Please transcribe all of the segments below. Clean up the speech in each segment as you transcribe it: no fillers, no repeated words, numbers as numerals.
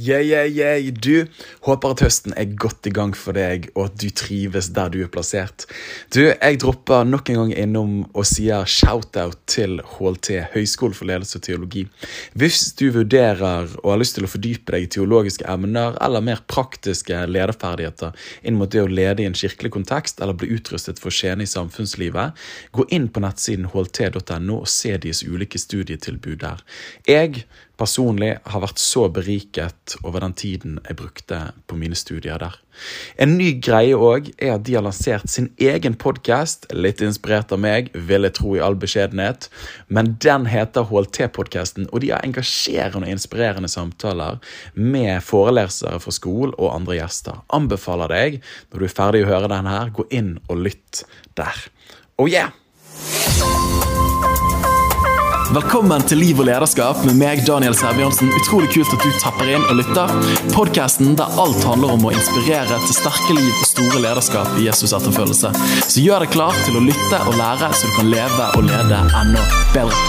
Du, håper at høsten godt I gang for deg, og at du trives der du plassert. Du, jeg dropper nok en gang innom og sier shoutout til HLT, Høgskolen for ledelse og teologi. Hvis du vurderer og har lyst til å fordype deg I teologiske emner eller mer praktiske lederferdigheter inn mot det å lede I en kirkelig kontekst eller bli utrustet for skjene I samfunnslivet, gå inn på nettsiden hlt.no og se deres ulike studietilbud der. Jeg personlig har vært så beriket over den tiden jeg brukte på mine studier der. En ny greie også at de har lansert sin egen podcast, litt inspirert av meg, vil jeg tro I all beskjedenhet, men den heter HLT-podcasten, og de har engasjerende og inspirerende samtaler med forelesere fra skole og andre gjester. Anbefaler deg, når du ferdig å høre den her, gå inn og lytt der. Oh yeah! Velkommen til Liv og lederskap med meg, Daniel Sæbjørnsen. Utrolig kult at du tapper inn og lytter. Podcasten der alt handler om å inspirere til sterke liv og store lederskap I Jesus etterfølgelse. Så gjør deg klar til å lytte og lære, så du kan leve og lede enda bedre.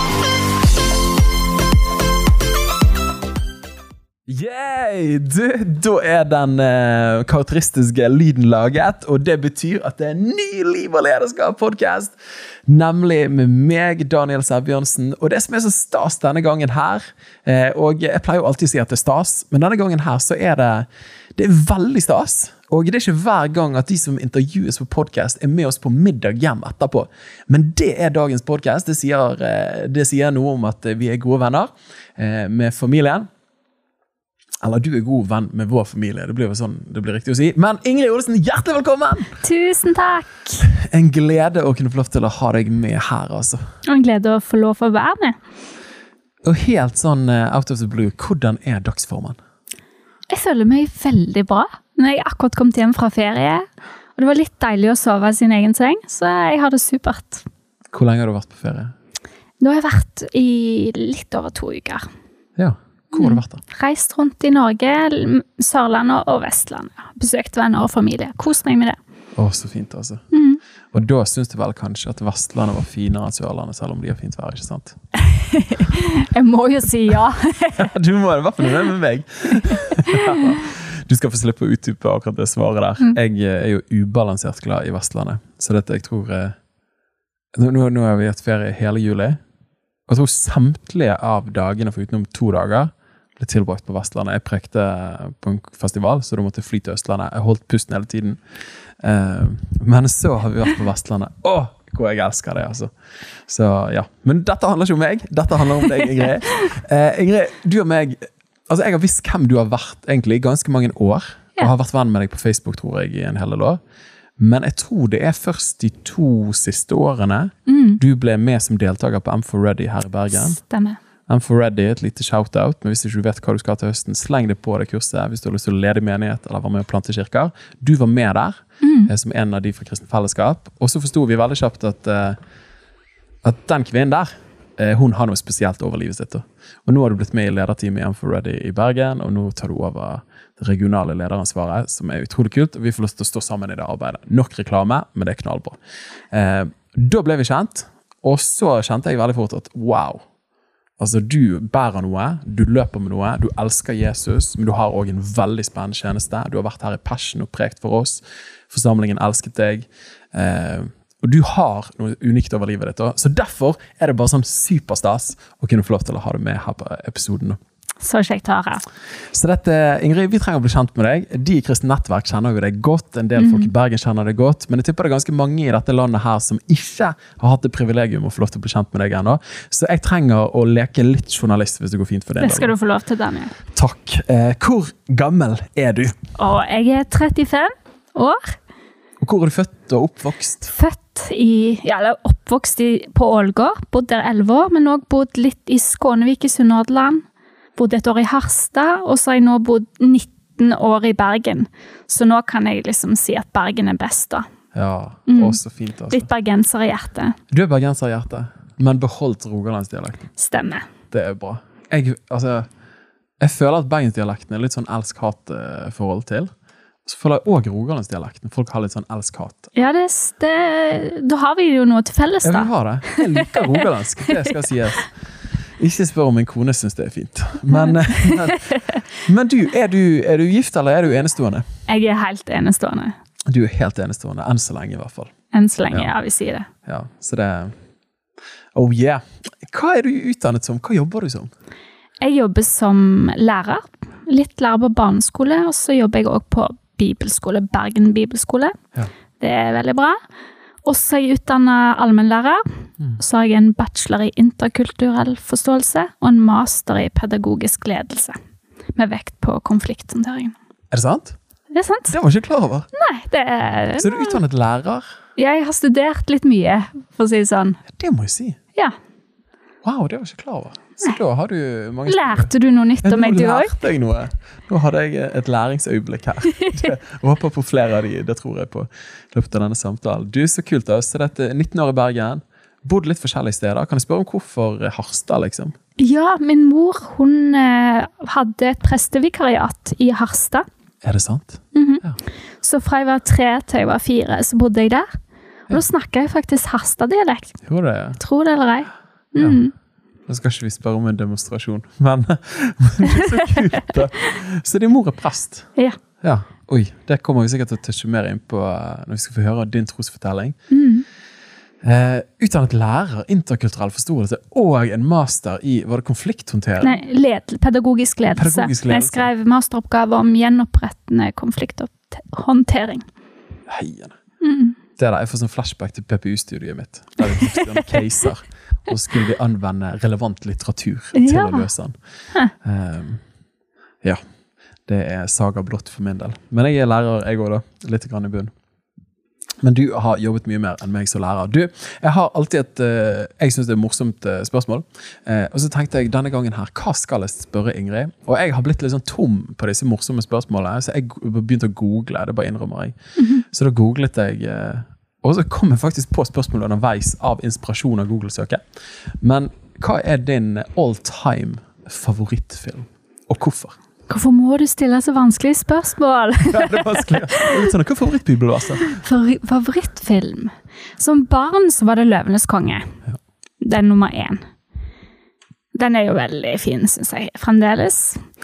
Yay! Da den karakteristiske lyden laget, og det betyr at det en ny Liv og lederskap podcast, nemlig med meg, Daniel Sæbjørnsen, og det som så stas denne gangen her, og jeg pleier jo alltid å si at det stas, men denne gangen her så det veldig stas, og det ikke hver gang at de som intervjues på podcast med oss på middag hjem etterpå, men det dagens podcast, det sier noe om at vi gode venner med familien, eller du god venn med vår familie, det blir jo sånn, det blir riktig å si. Men Ingrid Olesen, hjertelig velkommen! Tusen takk! En glede å kunne få lov til å ha deg med her, altså. Og en glede å få lov å være med. Og helt sånn out of the blue, hvordan dagsformen? Jeg føler meg veldig bra. Når jeg akkurat kom hjem fra ferie, og det var litt deilig å sove I sin egen seng, så jeg har det supert. Hvor lenge har du vært på ferie? Nå har jeg vært I litt over 2 uker. Ja. Hvor har du vært da? Reist rundt I Norge, Sørlandet og Vestlandet. Besøkt venner og familie. Kos meg med det. Så fint altså. Og da synes du vel kanskje at Vestlandet var finere enn Sørlandet, selv om de har fint vær, ikke sant? Jeg må jo si ja. Du må det, hvertfall med meg. Du skal få slippe å utdype akkurat det svaret der. Jeg jo ubalansert glad I Vestlandet, så dette jeg tror... Nå har vi hatt ferie hele juli, og jeg tror samtlige av dagene, for utenom 2 dager, ble tilbrakt på Vestlandet. Jeg prekte på en festival, så da måtte jeg fly til Østlandet. Jeg holdt pusten hele tiden. Men så har vi vært på Vestlandet. Hvor jeg elsker det, altså. Så ja, men dette handler ikke om meg. Dette handler om deg, Ingrid. Ingrid, du og meg, altså jeg har visst hvem du har vært egentlig ganske mange år, og har vært venn med deg på Facebook, tror jeg, I en hel del år. Men jeg tror det først de 2 siste årene du ble med som deltaker på M4Ready her I Bergen. Stemmer. M4Ready, et lite shoutout, men hvis du ikke vet hva du skal til høsten, sleng det på det kurset hvis du har lyst til å lede menighet eller være med å plante kirker. Du var med der, som en av de fra Kristen Fellesskap, og så forstod vi veldig kjapt at den kvinnen der, hun har noe spesielt over livet sitt. Og nå har du blitt med I lederteamet I M4Ready I Bergen, og nå tar du over det regionale lederansvaret, som utrolig kult, og vi får lyst til å stå sammen I det arbeidet. Nok reklame, men det knallbra. Da ble vi kjent, og så kjente jeg veldig fort at wow, altså du bærer noe, du løper med noe, du elsker Jesus, men du har også en veldig spennende tjeneste. Du har vært her I Passion og prekt for oss. Forsamlingen elsket deg. Og du har noe unikt over livet ditt. Så derfor det bare sånn superstas å kunne få lov til å ha det med her på episoden. Så kjekt å høre. Så dette, Ingrid, vi trenger å bli kjent med deg. De I Kristen Nettverk kjenner jo deg godt. En del folk I Bergen kjenner deg godt. Men jeg tipper det ganske mange I dette landet her som ikke har hatt det privilegium å få lov til å bli kjent med deg ennå. Så jeg trenger å leke litt journalist hvis det går fint for deg. Det skal du få lov til, Daniel. Takk. Hvor gammel du? Jeg 35 år. Og hvor du født og oppvokst? Oppvokst på Ålgård. Bodd der 11 år, men også bodd litt I Skånevik I Sunnhordland. Bodde et år I Harstad, og så har jeg nå bodd 19 år I Bergen. Så nå kan jeg liksom si at Bergen best da. Ja, så fint altså. Litt bergenser I hjertet. Du bergenser I hjertet, men beholdt rogalandsdialekten. Stemmer. Det bra. Jeg føler at bergensdialekten litt sånn elsk-hat-forhold til. Så føler jeg også rogalandsdialekten. Folk har litt sånn elsk-hat. Ja, da har vi jo noe til felles da. Ja, vi har det. Jeg liker rogalandsk, det skal sies. Ikke spør om min kone synes det fint. Men du, er du gift, eller er du enestående? Jeg helt enestående. Du helt enestående, enn så lenge i hvert fall. Enn så lenge, ja, vi sier det. Ja, så det... Oh yeah. Hva er du utdannet som? Hva jobber du som? Jeg jobber som lærer. Litt lærer på barneskole, og så jobber jeg også på bibelskole, Bergen Bibelskole. Ja. Det er veldig bra. Og så er jeg utdannet allmennlærer. Så har jeg en bachelor i interkulturell forståelse og en master i pedagogisk ledelse, med vekt på konflikthåndtering. Er det sant? Det er sant. Det var ikke klar over. Nei, det er... Så du er utdannet lærer? Jeg har studert litt mye, for å si det sånn. Det må jeg si. Ja. Wow, det var ikke klar over. Så da har du mange... Lærte du noe nytt om meg du også? Nå lærte jeg noe. Nå hadde jeg et læringsøyeblikk her. Jeg håper på flere av de, det tror jeg på i løpet av denne samtalen. Du, så kult da. Så dette 19 år i Bergen. Bodde litt forskjellige steder. Kan jeg spørre om hvorfor Harstad, liksom? Ja, min mor, hun hadde et prestevikariat i Harstad. Er det sant? Ja. Så fra jeg var 3 til jeg var 4, så bodde jeg der. Og da snakket jeg faktisk Harstad-dialekt. Gjorde det, ja. Tror det eller ei. Ja. Nå skal ikke vi spørre om en demonstrasjon, men det er så kult da. Så din mor er prest? Ja. Ja. Oi, det kommer vi sikkert til å touche mer inn på når vi skal få høre din trosfortelling. Utdannet lærer, interkulturell forståelse og en master i, var det konflikthåndtering? Nei, pedagogisk ledelse. Jeg skrev masteroppgave om gjenopprettende konflikthåndtering. Heiene. Det der, jeg får sånn flashback til PPU-studiet mitt. Der vi fikk en caser, og skulle vi anvende relevant litteratur til å løse den. Ja, det er saga blått for min del. Men jeg er lærer, jeg også da, litt grann i bunn. Men du har jobbet mye mer enn meg som lærer. Du, jeg har alltid jeg synes det er et morsomt spørsmål. Og så tenkte jeg denne gangen her, hva skal jeg spørre Ingrid? Og jeg har blitt litt sånn tom på disse morsomme spørsmålene, så jeg begynte å google, det bare innrømmer jeg. Så da googlet jeg, og så kom jeg faktisk på spørsmålet underveis av inspirasjon av Google-søket. Men hva er din all-time favorittfilm? Og hvorfor? Hvorfor må du stille så vanskelige spørsmål? Ja, det er vanskelig. Hva er favorittbibel, altså? Favorittfilm? Som barn så var det Løvenes konge. Ja. Den nummer 1. Den er jo veldig fin, synes jeg, fremdeles.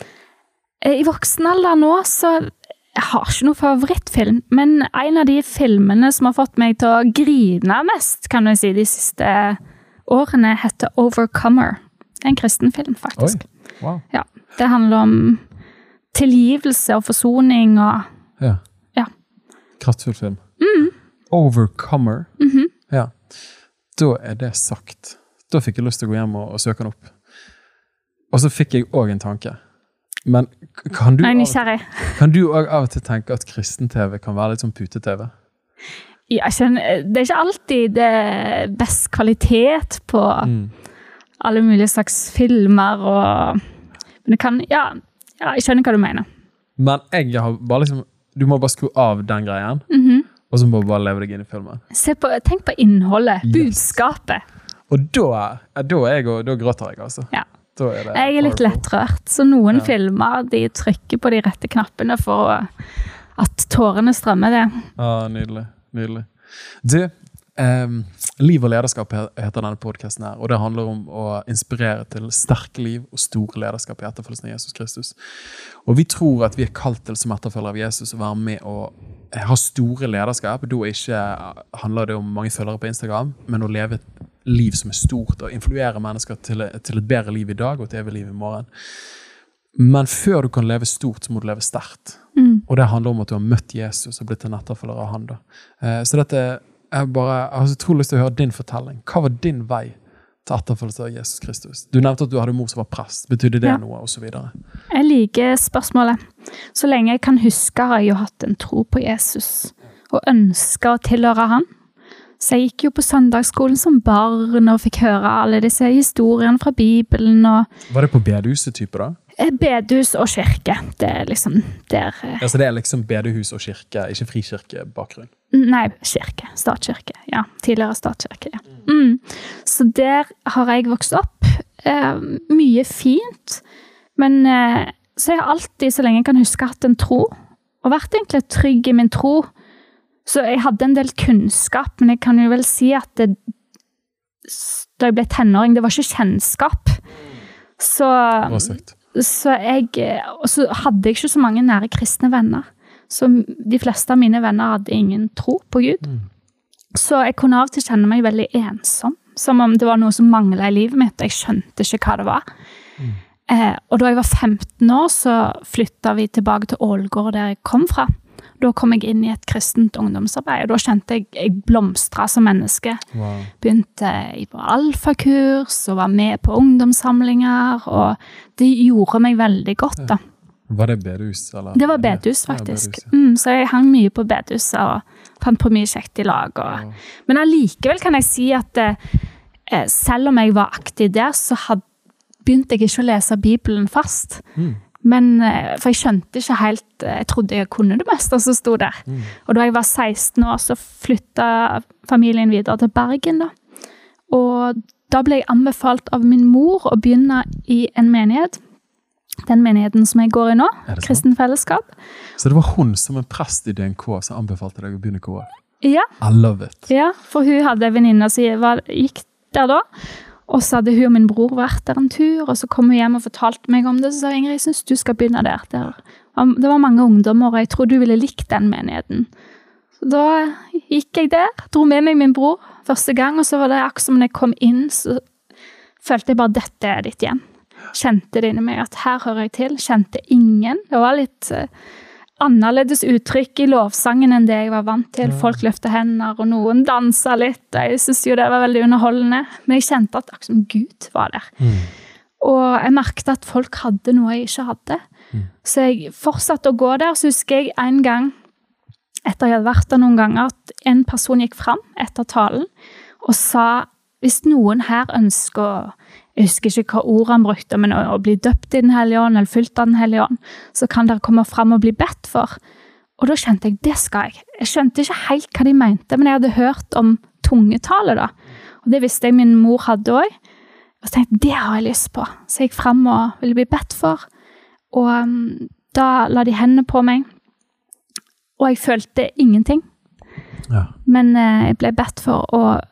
I voksen alder nå så jeg har ikke noen favorittfilm, men en av de filmene som har fått meg til å grine mest, kan du si, de siste årene heter Overcomer. Det er en kristen film, faktisk. Oi, wow. Ja, det handler om tilgivelse og forsoning og... Ja. Kraftfull film. Overcomer. Ja. Da er det sagt. Da fikk jeg lyst til å gå hjem og søke den opp. Og så fikk jeg også en tanke. Men kan du av og til tenke at kristen-TV kan være litt sånn pute-TV? Ja, det er ikke alltid det best kvalitet på alle mulige slags filmer og... Men det kan, ja, jeg skjønner hva du mener. Men jeg har bare liksom, du må bare skru av den greien, og så må du bare leve deg inn i filmen. Tenk på innholdet, budskapet. Og da gråter jeg, altså. Ja. Jeg er litt lettrørt, så noen filmer, de trykker på de rette knappene for at tårene strømmer det. Ja, nydelig, nydelig. Du, Liv og lederskap heter denne podcasten her, og det handler om å inspirere til sterke liv og store lederskap i etterfølgelsen av Jesus Kristus. Og vi tror at vi er kalt til som etterfølger av Jesus å være med å ha store lederskap. Da ikke handler det om mange følgere på Instagram, men å leve et liv som er stort og influere mennesker til et bedre liv i dag og et evig liv i morgen. Men før du kan leve stort, så må du leve sterkt. Og det handler om at du har møtt Jesus og blitt en etterfølger av han da. Så dette jeg har så trolig lyst til å høre din fortelling. Hva var din vei til etterfølgelse av Jesus Kristus? Du nevnte at du hadde mor som var prest. Betydde det noe, og så videre? Jeg liker spørsmålet. Så lenge jeg kan huske har jeg jo hatt en tro på Jesus, og ønsker å tilhøre han. Så jeg gikk jo på søndagsskolen som barn, og fikk høre alle disse historiene fra Bibelen. Var det på bedehuset-type da? Bedehus og kirke. Det er liksom der... Ja, så det er liksom bedehus og kirke, ikke frikirkebakgrunn? Nei, kirke. Statskirke. Ja, tidligere statskirke, ja. Så der har jeg vokst opp. Mye fint. Men så jeg har alltid, så lenge jeg kan huske, hatt en tro. Og vært egentlig trygg i min tro. Så jeg hadde en del kunnskap, men jeg kan jo vel si at da jeg ble tenåring, det var ikke kjennskap. Så hadde jeg ikke så mange nære kristne venner. Så de fleste av mine venner hadde ingen tro på Gud. Så jeg kunne av og til kjenne meg veldig ensom. Som om det var noe som manglet i livet mitt, og jeg skjønte ikke hva det var. Og da jeg var 15 år, så flyttet vi tilbake til Ålgård, der jeg kom fra. Da kom jeg inn i et kristent ungdomsarbeid, og da kjente jeg blomstret som menneske. Wow. Begynte på alfakurs, og var med på ungdomssamlinger, og det gjorde meg veldig godt da. Var det bedehus? Eller? Det var bedehus, faktisk. Ja, bedehus, ja. Så jeg hang mye på bedehuset, og fant på mye kjekt i lag. Men allikevel kan jeg si at selv om jeg var aktiv der, så begynte jeg ikke å lese Bibelen fast. Men, for jeg skjønte ikke helt, jeg trodde jeg kunne det meste som stod der. Og da jeg var 16 år, så flyttet familien videre til Bergen da. Og da ble jeg anbefalt av min mor å begynne i en menighet. Den menigheten som jeg går i nå, Kristen Fellesskap. Så det var hun som en prest i DNK som anbefalte deg å begynne KF? Ja. I love it. Ja, for hun hadde en venninne som gikk der da. Og så hadde hun og min bror vært der en tur, og så kom hun hjem og fortalte meg om det, så sa Ingrid, jeg synes du skal begynne der. Det var mange ungdommer, og jeg tror du ville likt den menigheten. Så da gikk jeg der, dro med meg min bror første gang, og så var det akkurat som når jeg kom inn, så følte jeg bare, dette er ditt hjem. Kjente det inni meg at her hører jeg til, kjente ingen. Det var litt annerledes uttrykk i lovsangen enn det jeg var vant til. Folk løftet hender, og noen danset litt. Jeg synes jo det var veldig underholdende. Men jeg kjente at akkurat som Gud var der. Og jeg merket at folk hadde noe jeg ikke hadde. Så jeg fortsatte å gå der. Så husker jeg en gang, etter jeg hadde vært der noen ganger, at en person gikk frem etter talen og sa, hvis noen her ønsker å, jeg husker ikke hva ord han brukte, men å bli døpt i den hellige ånd, eller fylt av den hellige ånd, så kan dere komme frem og bli bedt for. Og da kjente jeg, det skal jeg. Jeg skjønte ikke helt hva de mente, men jeg hadde hørt om tungetale da. Og det visste jeg min mor hadde også. Og så tenkte jeg, det har jeg lyst på. Så jeg gikk frem og ville bli bedt for. Og da la de hendene på meg. Og jeg følte ingenting. Ja. Men jeg ble bedt for,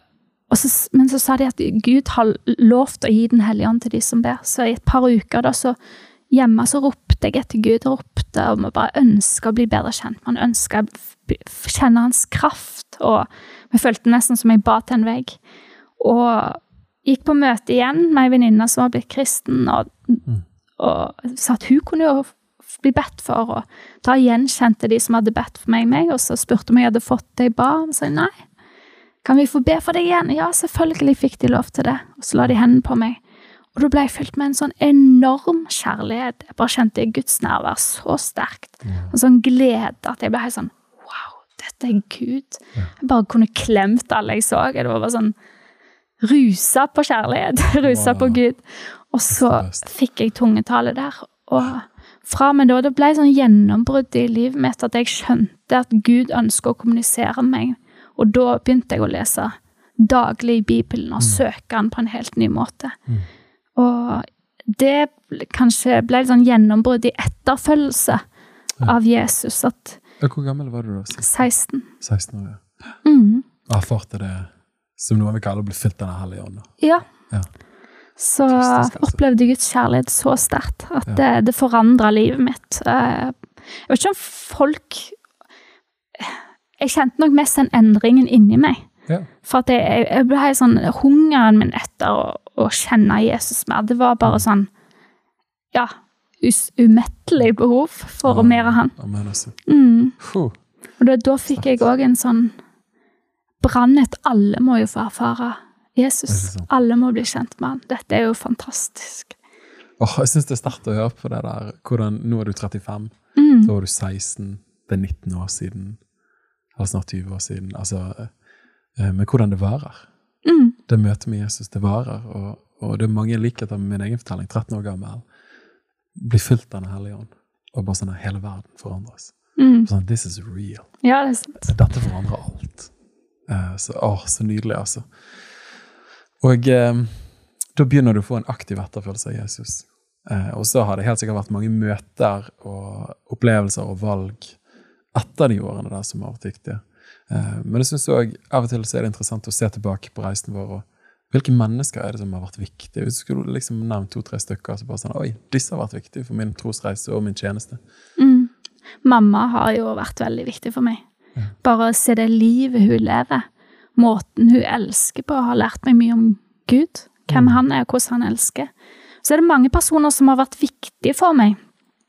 men så sa de at Gud har lovt å gi den hellige ånd til de som ber. Så i et par uker da, så hjemme så ropte jeg etter Gud, og ropte om å bare ønske å bli bedre kjent. Man ønsker å kjenne hans kraft, og jeg følte nesten som jeg ba til en vegg. Og gikk på møte igjen med en venninne som var blitt kristen, og sa at hun kunne jo bli bedt for, og da gjenkjente de som hadde bedt for meg, og så spurte om jeg hadde fått det jeg ba, og sa nei. Kan vi få be for deg igjen? Ja, selvfølgelig fikk de lov til det. Og så la de hendene på meg. Og da ble jeg fylt med en sånn enorm kjærlighet. Jeg bare kjente Guds nærvær så sterkt. En sånn glede at jeg ble helt sånn, wow, dette er Gud. Jeg bare kunne klemt alle jeg så. Det var bare sånn, rusa på kjærlighet, rusa på Gud. Og så fikk jeg tungetale der. Og fra meg da, det ble sånn gjennombrudd i livet mitt, at jeg skjønte at Gud ønsker å kommunisere med meg. Og da begynte jeg å lese daglig i Bibelen og søke den på en helt ny måte. Og det kanskje ble sånn gjennombrudd i etterfølgelse av Jesus. Hvor gammel var du da? 16. 16 år, ja. Erfarte det som noe vi kaller å bli fylt av den hellige ånd. Ja. Så opplevde Guds kjærlighet så sterkt at det forandret livet mitt. Jeg vet ikke om folk... Jeg kjente nok mest den endringen inni meg. For at jeg ble sånn, hungeren min etter å kjenne Jesus mer, det var bare sånn, ja, umettelig behov for å mer av han. Amen, altså. Og da fikk jeg også en sånn brannet, alle må jo få erfare Jesus. Alle må bli kjent med han. Dette er jo fantastisk. Jeg synes det er sterkt å høre på det der, hvordan, nå er du 35, så var du 16, det er 19 år siden, eller snart 20 år siden, altså, men hvordan det varer. Det møtet med Jesus, det varer, og det er mange likheter med min egen fortelling, 13 år gammel, blir fylt av den hellige ånd, og bare sånn at hele verden forandres. Sånn, this is real. Ja, det er sant. Dette forandrer alt. Så nydelig, altså. Og da begynner du å få en aktiv etterfølgelse av Jesus. Og så har det helt sikkert vært mange møter og opplevelser og valg etter de årene der som har vært viktige. Men jeg synes også, av og til så er det interessant å se tilbake på reisen vår, Hvilke mennesker det som har vært viktige? Hvis du skulle liksom nevne 2-3 stykker, så bare sånn, oi, disse har vært viktige for min trosreise og min tjeneste. Mamma har jo vært veldig viktig for meg. Bare å se det livet hun lever, måten hun elsker på, har lært meg mye om Gud, hvem han og hvordan han elsker. Så det mange personer som har vært viktige for meg.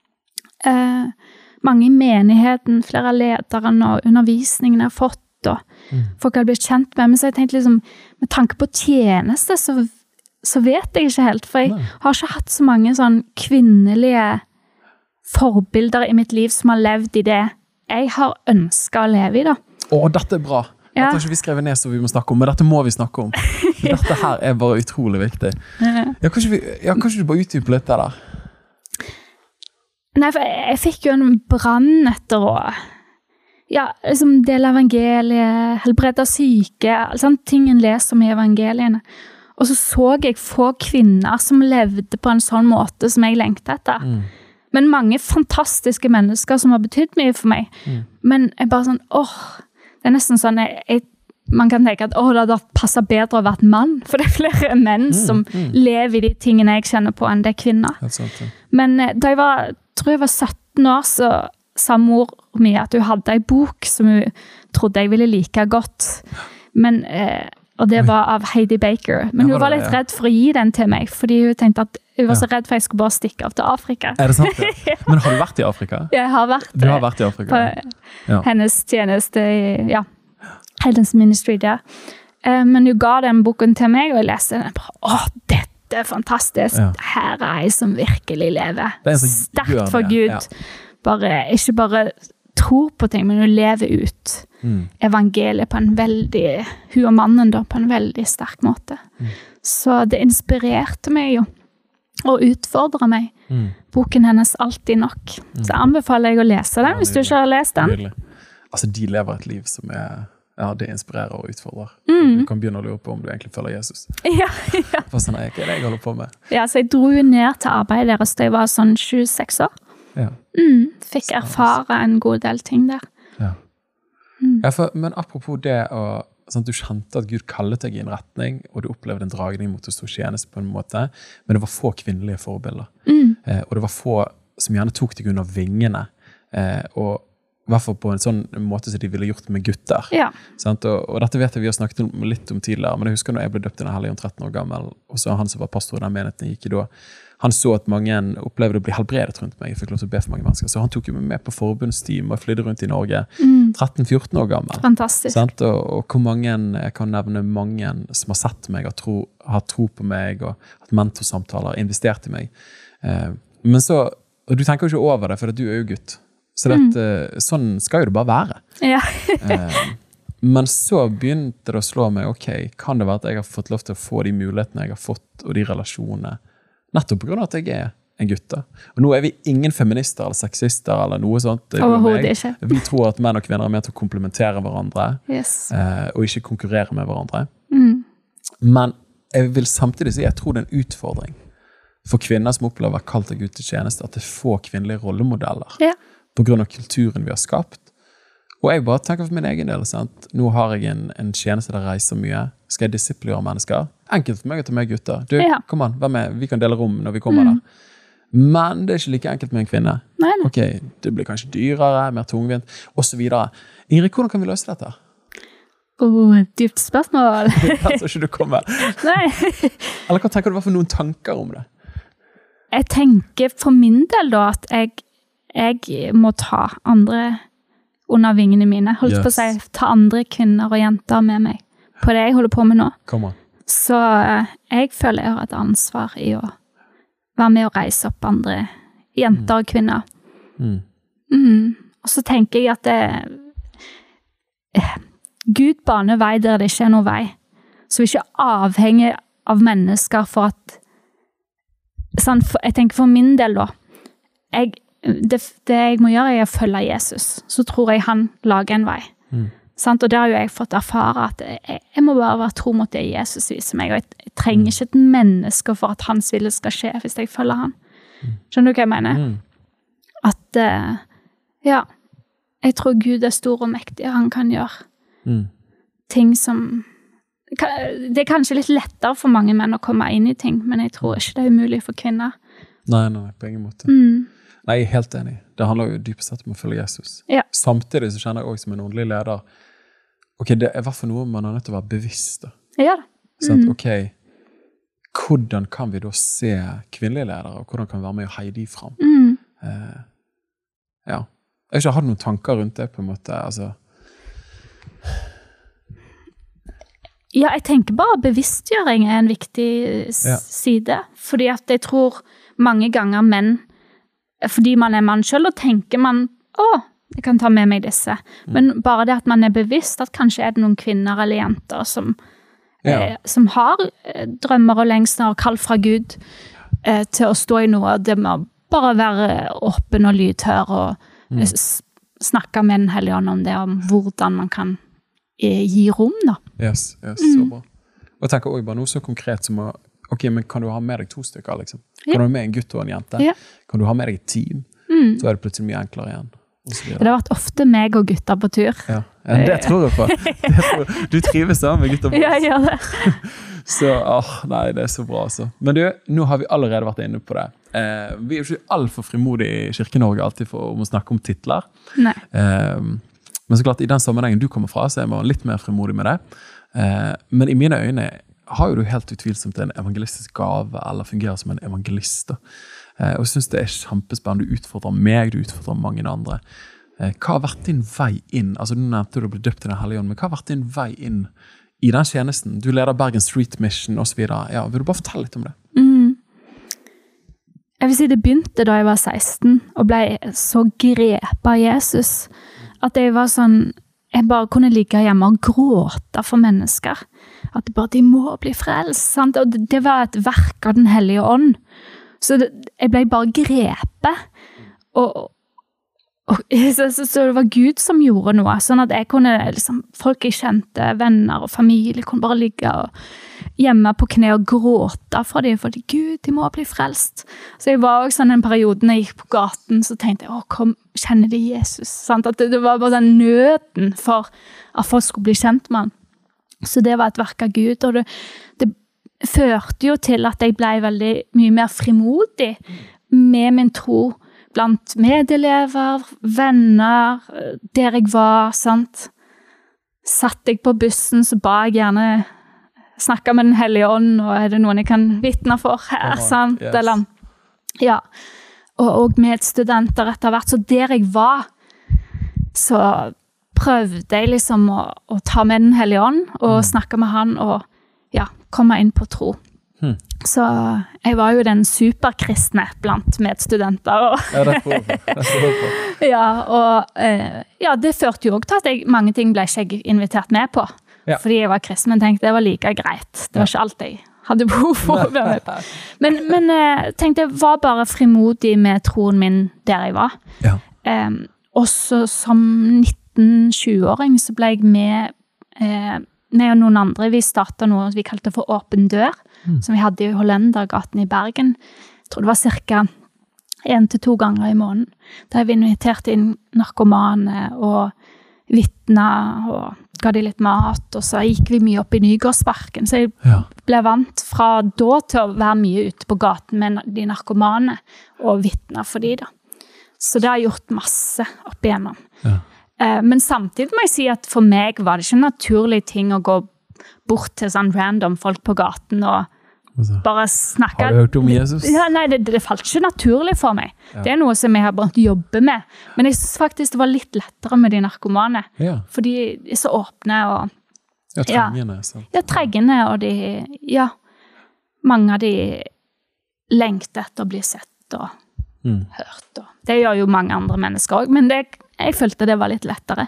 Mange i menigheten, flere av lederne og undervisningen jeg har fått, og folk har blitt kjent med, men så jeg tenkte liksom, med tanke på tjeneste, så vet jeg ikke helt, for jeg har ikke hatt så mange sånn kvinnelige forbilder i mitt liv som har levd i det jeg har ønsket å leve i da. Dette bra. Dette har ikke vi skrevet ned så vi må snakke om, men dette må vi snakke om. Dette her bare utrolig viktig. Kanskje du bare utdype litt det der? Nei, for jeg fikk jo en brann etter å liksom dele evangeliet, helbrede syke, sånn ting en leser om i evangeliene. Og så jeg få kvinner som levde på en sånn måte som jeg lengtet etter. Men mange fantastiske mennesker som har betydd mye for meg. Men jeg bare sånn, det nesten sånn, man kan tenke at det hadde passet bedre å være mann, for det flere menn som lever i de tingene jeg kjenner på enn det kvinner. Men da tror jeg var 17 år, så sa mor mi at hun hadde en bok som hun trodde jeg ville like godt. Men, og det var av Heidi Baker. Men hun var litt redd for å gi den til meg, fordi hun tenkte at hun var så redd for at jeg skulle bare stikke av til Afrika. Det sant? Men har du vært i Afrika? Jeg har vært. Du har vært i Afrika? På hennes tjeneste i, Heldens Ministry der. Men hun ga den boken til meg, og jeg leste den. Dette er fantastisk. Her jeg som virkelig lever. Sterkt for Gud. Ikke bare tror på ting, men hun lever ut evangeliet på en veldig, hun og mannen da, på en veldig sterk måte. Så det inspirerte meg jo, og utfordret meg. Boken hennes Alltid nok. Så anbefaler jeg å lese den, hvis du ikke har lest den. Nydelig. Altså, de lever et liv som det inspirerer og utfordrer. Du kan begynne å lure på om du egentlig følger Jesus. For sånn, hva det jeg holder på med? Så jeg dro jo ned til arbeidet deres da jeg var sånn 26 år. Fikk erfare en god del ting der. Men apropos det sånn at du kjente at Gud kallet deg i en retning, og du opplevde en dragning mot å stå tjeneste på en måte, men det var få kvinnelige forbilder. Og det var få som gjerne tok deg under vingene, og i hvert fall på en sånn måte som de ville gjort med gutter. Og dette vet jeg vi har snakket litt om tidligere, men jeg husker når jeg ble døpt i Den hellige om 13 år gammel, og så han som var pastor i den menigheten gikk i da, han så at mange opplevde å bli helbredet rundt meg. Jeg fikk lov til å be for mange mennesker. Så han tok jo meg med på forbundsteam og flydde rundt i Norge. 13-14 år gammel. Fantastisk. Og hvor mange, jeg kan nevne mange som har sett meg, har tro på meg, og hatt mentorsamtaler, investert i meg. Men så, og du tenker jo ikke over det, for du er jo gutt. Så sånn skal jo det bare være. Men så begynte det å slå meg, kan det være at jeg har fått lov til å få de mulighetene jeg har fått, og de relasjonene, nettopp på grunn av at jeg er en gutt. Og nå er vi ingen feminister eller sexister eller noe sånt. Overhodet ikke. Vi tror at menn og kvinner er med til å komplementere hverandre, og ikke konkurrere med hverandre. Men jeg vil samtidig si, jeg tror det er en utfordring for kvinner som opplever å være kalt av Gud til tjeneste, at det er få kvinnelige rollemodeller på grunn av kulturen vi har skapt. Og jeg bare tenker for min egen del, sant? Nå har jeg en tjeneste der jeg reiser mye. Skal jeg disiplere mennesker? Enkelt for meg å ta med gutter. Du, kom an, vær med. Vi kan dele rom når vi kommer der. Men det er ikke like enkelt med en kvinne. Nei. Ok, det blir kanskje dyrere, mer tungvint, og så videre. Ingrid, hvordan kan vi løse dette? Dypt spørsmål. Jeg tror ikke du kommer. Nei. Eller hva tenker du for noen tanker om det? Jeg tenker for min del da at jeg må ta andre under vingene mine. Holdt på å si, ta andre kvinner og jenter med meg på det jeg holder på med nå. Så jeg føler jeg har et ansvar i å være med og reise opp andre jenter og kvinner. Og så tenker jeg at Gud baner vei der det ikke er noe vei. Så vi ikke avhenger av mennesker for at jeg tenker for min del da, det jeg må gjøre er å følge Jesus, så tror jeg han lager en vei. Og det har jo jeg fått erfare at jeg må bare være tro mot det Jesus viser meg, og jeg trenger ikke et menneske for at hans vilje skal skje hvis jeg følger han. Skjønner du hva jeg mener? At jeg tror Gud er stor og mektig, og han kan gjøre ting som det kanskje litt lettere for mange menn å komme inn I ting, men jeg tror ikke det umulig for kvinner. Nei, på ingen måte. Nei, jeg helt enig. Det handler jo dypest sett om å følge Jesus. Ja. Samtidig så kjenner jeg også som en åndelig leder, ok, det I hvert fall noe man nødt til å være bevisst da. Ja da. Sånn at, ok, hvordan kan vi da se kvinnelige ledere, og hvordan kan vi være med å heie de fram? Ja. Jeg har ikke hatt noen tanker rundt det på en måte, altså. Ja, jeg tenker bare bevisstgjøring en viktig side, fordi at jeg tror mange ganger menn, fordi man mann selv, og tenker man, jeg kan ta med meg disse, men bare det at man bevisst, at kanskje det noen kvinner eller jenter som har drømmer og lengsler og kall fra Gud til å stå I noe, det må bare være åpen og lydhør og snakke med den hellige ånd om det, om hvordan man kan gi rom da. Yes, så bra. Og jeg tenker også bare noe så konkret som å, ok, men kan du ha med deg 2 stykker liksom? Kan du ha med en gutt og en jente? Kan du ha med deg et team? Så det plutselig mye enklere igjen. Det har vært ofte meg og gutter på tur. Ja, det tror jeg på. Du trives da med gutter på tur. Ja, jeg gjør det. Så, nei, det så bra altså. Men du, nå har vi allerede vært inne på det. Vi ikke alt for frimodige I Kirke-Norge alltid for å snakke om titler. Nei. Men så klart, I den sammenhengen du kommer fra, så man litt mer frimodig med det. Men I mine øyne har jo du helt utvilsomt en evangelistisk gave, eller fungerer som en evangelist da. Og jeg synes det kjempespennende, du utfordrer meg, du utfordrer mange andre. Hva har vært din vei inn? Altså du nevnte du ble døpt I den hellige ånd, men hva har vært din vei inn I den tjenesten? Du leder Bergen Street Mission og så videre. Ja, vil du bare fortelle litt om det? Jeg vil si det begynte da jeg var 16, og ble så grepet av Jesus, at jeg var sånn, jeg bare kunne ligge hjemme og gråte for mennesker. At de må bli frelst, sant? Og det var et verk av den hellige ånd. Så jeg ble bare grepet, så det var Gud som gjorde noe, sånn at jeg kunne, liksom, folk jeg kjente, venner og familie, kunne bare ligge hjemme på kne og gråte for dem, fordi Gud, de må bli frelst. Så jeg var også sånn en periode når jeg gikk på gaten, så tenkte jeg, kom, kjenner de Jesus? Sant? At det var bare den nøden for at folk skulle bli kjent med han. Så det var et verk av Gud, og det førte jo til at jeg ble veldig mye mer frimodig med min tro blant medelever, venner, der jeg var, sant? Satt jeg på bussen, så ba jeg gjerne snakke med den hellige ånd, og det noen jeg kan vitne for her, sant? Yes. Eller, ja. Og medstudenter etter hvert, så der jeg var, så prøvde jeg liksom å ta med den hellige ånd, og snakke med han, og komme inn på tro. Så jeg var jo den superkristne blant medstudenter. Ja, det tror jeg på. Ja, det førte jo også til at mange ting ble ikke jeg invitert med på. Ja. Fordi jeg var kristen, men tenkte det var like greit. Det var ikke alt jeg hadde behov for å være med på. Men tenkte jeg var bare frimodig med troen min der jeg var. Ja. Og så som 19-20-åring så ble jeg med og noen andre. Vi startet noe vi kalte for Åpen dør, som vi hadde I Hollendergaten I Bergen. Jeg tror det var cirka 1 til 2 ganger I måneden. Der vi inviterte inn narkomane og vittner, og ga de litt mat, og så gikk vi mye opp I Nygårdsparken. Så jeg ble vant fra da til å være mye ute på gaten med de narkomane og vittner for de da. Så det har gjort masse opp igjennom. Ja. Men samtidig må jeg si at for meg var det ikke en naturlig ting å gå bort til sånn random folk på gaten og bare snakke. Har du hørt om Jesus? Ja, nei, det falt ikke naturlig for meg. Ja. Det noe som jeg har bare jobbe med. Men jeg synes faktisk det var litt lettere med de narkomane. Ja. For de er så åpne og... Ja, trengende. Ja, trengende, og mange av de lengter etter å bli sett og hørt. Og det gjør jo mange andre mennesker også, men jeg følte det var litt lettere.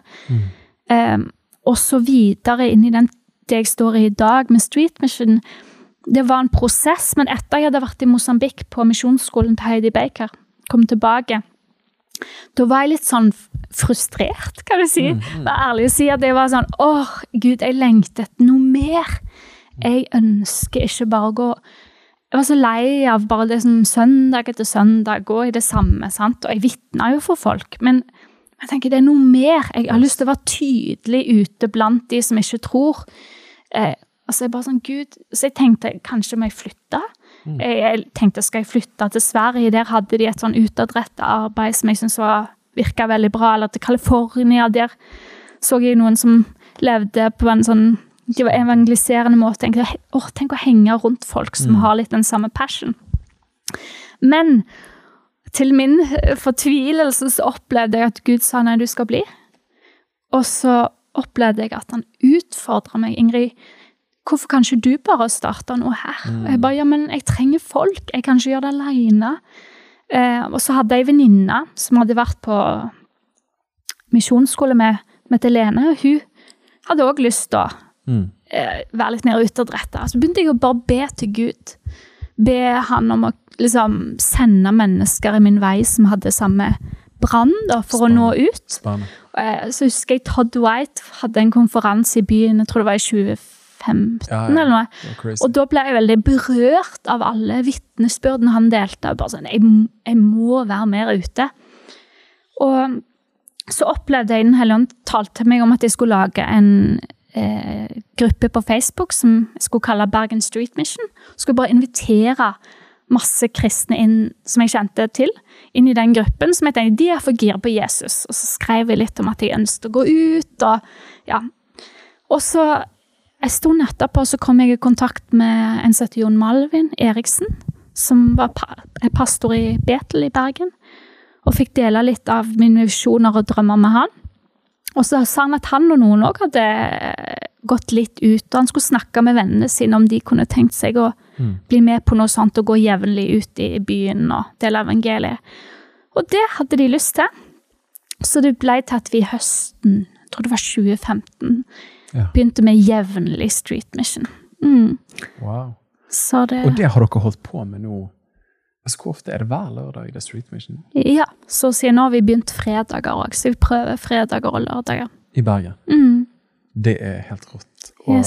Og så videre inn I det jeg står I dag med Street Mission, det var en prosess, men etter jeg hadde vært I Mosambik på misjonsskolen til Heidi Baker, kom tilbake, da var jeg litt sånn frustrert, kan du si. Vær ærlig å si at jeg var sånn, Gud, jeg lengtet etter noe mer. Jeg ønsker ikke bare å gå. Jeg var så lei av bare det som søndag etter søndag, gå I det samme, sant? Og jeg vittner jo for folk, men jeg tenker det noe mer. Jeg har lyst til å være tydelig ute blant de som ikke tror. Altså jeg bare sånn, Gud, så jeg tenkte, kanskje må jeg flytte? Jeg tenkte, skal jeg flytte til Sverige? Der hadde de et sånn utadrettet arbeid som jeg synes virket veldig bra, eller til California, der så jeg noen som levde på en sånn, de var evangeliserende måte. Jeg tenkte, tenk å henge rundt folk som har litt den samme passion. Men til min fortvilelse så opplevde jeg at Gud sa, nei, du skal bli. Og så opplevde jeg at han utfordret meg, Ingrid, hvorfor kan ikke du bare starte noe her? Jeg bare, ja, men jeg trenger folk, jeg kan ikke gjøre det alene. Og så hadde jeg en venninne som hadde vært på misjonsskole med Helene, og hun hadde også lyst til å være litt mer utadrettet. Så begynte jeg å bare be til Gud. Be han om å liksom sende mennesker i min vei som hadde samme brann da, for å nå ut. Så husker jeg Todd White hadde en konferanse i byen, jeg tror det var i 2015 eller noe. Og da ble jeg veldig berørt av alle vittnesbyrdene han delte. Bare sånn, jeg må være mer ute. Og så opplevde jeg Den hellige ånd talte meg om at jeg skulle lage en gruppe på Facebook som jeg skulle kalle Bergen Street Mission. Jeg skulle bare invitere masse kristne inn, som jeg kjente til, inn i den gruppen, som jeg tenkte, de for gira på Jesus. Og så skrev jeg litt om at jeg ønsket å gå ut, og så, jeg stod etterpå, så kom jeg i kontakt med en som heter Jon Malvin Eriksen, som var pastor i Betel i Bergen, og fikk dele litt av mine visjoner og drømmer med han. Og så sa han at han og noen også hadde gått litt ut, og han skulle snakke med vennene sine om de kunne tenkt seg å bli med på noe sånt, og gå jevnlig ut i byen og dele evangeliet. Og det hadde de lyst til. Så det ble til at vi i høsten, jeg tror det var 2015, begynte med jevnlig Street Mission. Wow. Så det... Og det har dere holdt på med nå? Altså, hvor ofte det hver lørdag, det Street Mission? Ja, så siden nå har vi begynt fredager også, så vi prøver fredager og lørdager. I Bergen? Det helt rått. Og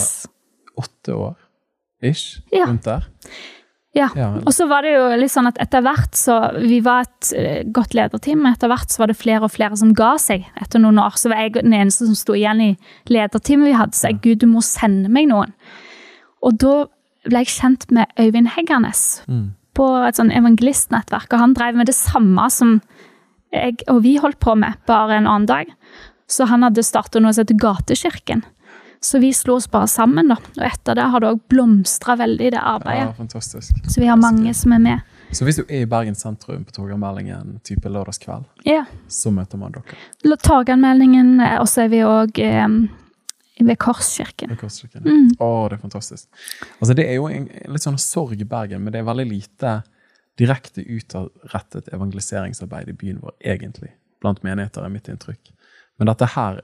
8 år, ish, rundt der? Ja, og så var det jo litt sånn at etter hvert så, vi var et godt lederteam, men etter hvert så var det flere og flere som ga seg etter noen år. Så var jeg den eneste som stod igjen i lederteamet vi hadde, så jeg, Gud, du må sende meg noen. Og da ble jeg kjent med Øyvind Heggernes på et sånn evangelistnettverk, og han drev med det samme som jeg og vi holdt på med, bare en annen dag. Så han hadde startet noe som heter Gatekirken. Så vi slo oss bare sammen da, og etter det har det også blomstret veldig i det arbeidet. Ja, fantastisk. Så vi har mange som med. Så hvis du i Bergen sentrum på Torgallmeldingen type lørdagskveld, så møter man dere? Torgallmeldingen, og så vi også ved Korskirken. Ved Korskirken, det fantastisk. Altså det jo en litt sånn sorg i Bergen, men det veldig lite direkte utrettet evangeliseringsarbeid i byen vår, egentlig. Blant menigheter mitt inntrykk. Men dette her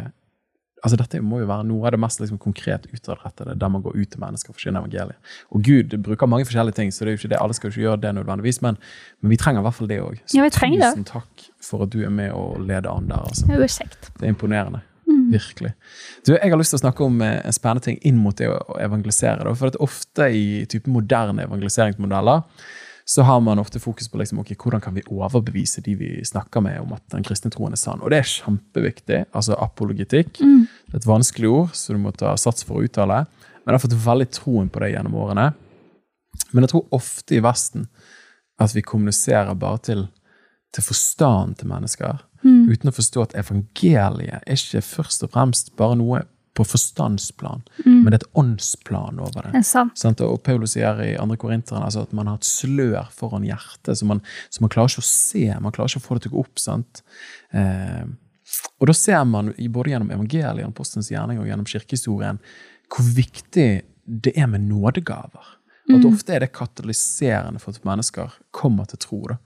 altså dette må jo være noe av det mest liksom, konkret utadrettede, der man går ut til mennesker for sin evangelie. Og Gud bruker mange forskjellige ting, så det jo ikke det, alle skal jo ikke gjøre det nødvendigvis, men vi trenger i hvert fall det også. Så tusen takk for at du med å lede an der. Altså. Det kjekt. Det imponerende. Virkelig. Du, jeg har lyst til å snakke om en spennende ting inn mot det å evangelisere. Da, for at ofte i type moderne evangeliseringsmodeller, så har man ofte fokus på liksom, okay, hvordan kan vi overbevise de vi snakker med om at den kristne troen sann. Og det kjempeviktig, altså apologetikk. Det et vanskelig ord, så du må ta sats for å uttale. Men jeg har fått veldig troen på det gjennom årene. Men jeg tror ofte i Vesten at vi kommuniserer bare til forstand til mennesker, uten å forstå at evangeliet ikke først og fremst bare noe på forstandsplan, men det et åndsplan over det. Sant? Og Paulus sier i 2. Korinteren altså at man har et slør foran hjertet, så man klarer ikke å se, man klarer ikke å få det til å gå opp. Sant? Og da ser man både gjennom evangeliet, apostelens gjerning og gjennom kirkehistorien, hvor viktig det med nådegaver. Og at ofte det katalyserende for at mennesker kommer til tro. Da.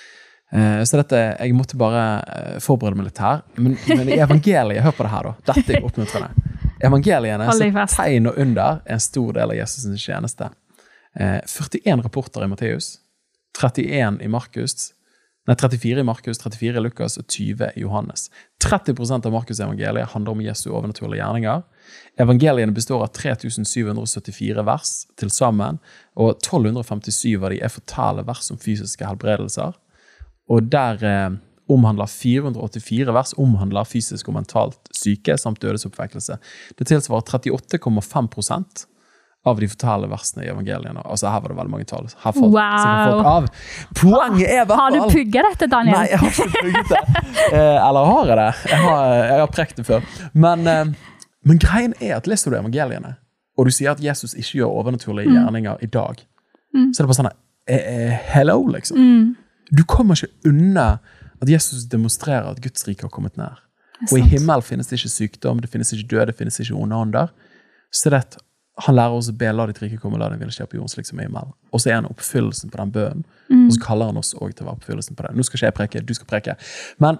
Så jeg måtte bare forberede meg litt her. Men i evangeliet, hør på det her da. Dette oppmuntrende. Evangeliene tegn og under en stor del av Jesus' tjeneste. 41 rapporter i Matteus, 34 i Markus, 34 i Lukas og 20 i Johannes. 30% av Markus evangeliet handler om Jesu overnaturlige gjerninger. Evangeliene består av 3774 vers til sammen, og 1257 av de fortale vers om fysiske helbredelser. Og der omhandler 484 vers omhandler fysisk og mentalt syke samt dødesoppvekkelse. Det tilsvarer 38,5% av de fortalte versene i evangeliene. Altså her var det veldig mange tall. Her falt Wow. folk av. Poenget er i hvert fall... Har du pugget dette, Daniel? Nei, jeg har ikke pugget det. Eller har jeg det? Jeg har prekt det før. Men greien er at leser du evangeliene, og du sier at Jesus ikke gjør overnaturlige gjerninger i dag, så er det bare sånn, hello, liksom. Du kommer ikke unna at Jesus demonstrerer at Guds rike har kommet nær. Og i himmel finnes det ikke sykdom, det finnes ikke død, det finnes ikke onde ånder. Så det at han lærer oss å be, la ditt rike komme, la din ville skje på jorden slik som i himmel. Og så er han oppfyllelsen på den bønnen, og så kaller han oss også til å være oppfyllelsen på det. Nå skal ikke jeg preke, du skal preke. Men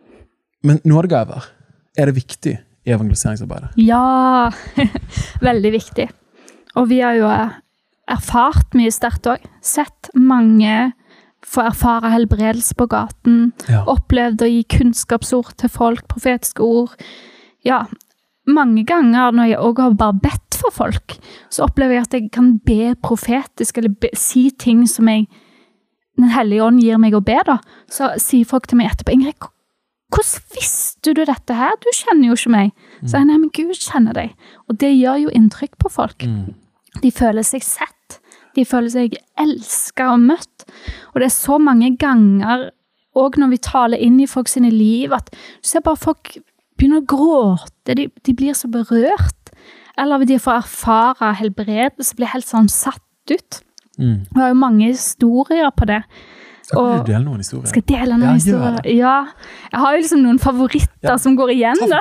nådegaver, er det viktig i evangeliseringsarbeidet? Ja, veldig viktig. Og vi har jo erfart mye sterkt også. Sett mange få erfare helbredelse på gaten, opplevd å gi kunnskapsord til folk, profetiske ord. Ja, mange ganger når jeg også har bare bedt for folk, så opplever jeg at jeg kan be profetisk, eller si ting som Den hellige ånd gir meg å be da. Så sier folk til meg etterpå, Ingrid, hvordan visste du dette her? Du kjenner jo ikke meg. Så jeg, nei, men Gud kjenner deg. Og det gjør jo inntrykk på folk. De føler seg sett. De føler seg elsket og møtt. Og det er så mange ganger, og når vi taler inn i folk sine liv, at du ser bare folk begynner å gråte, de blir så berørt. Eller de får erfare helbredelse, blir helt sånn satt ut. Vi har jo mange historier på det. Kan du dele noen historier? Skal jeg dele noen historier? Ja, jeg har jo liksom noen favoritter som går igjen da.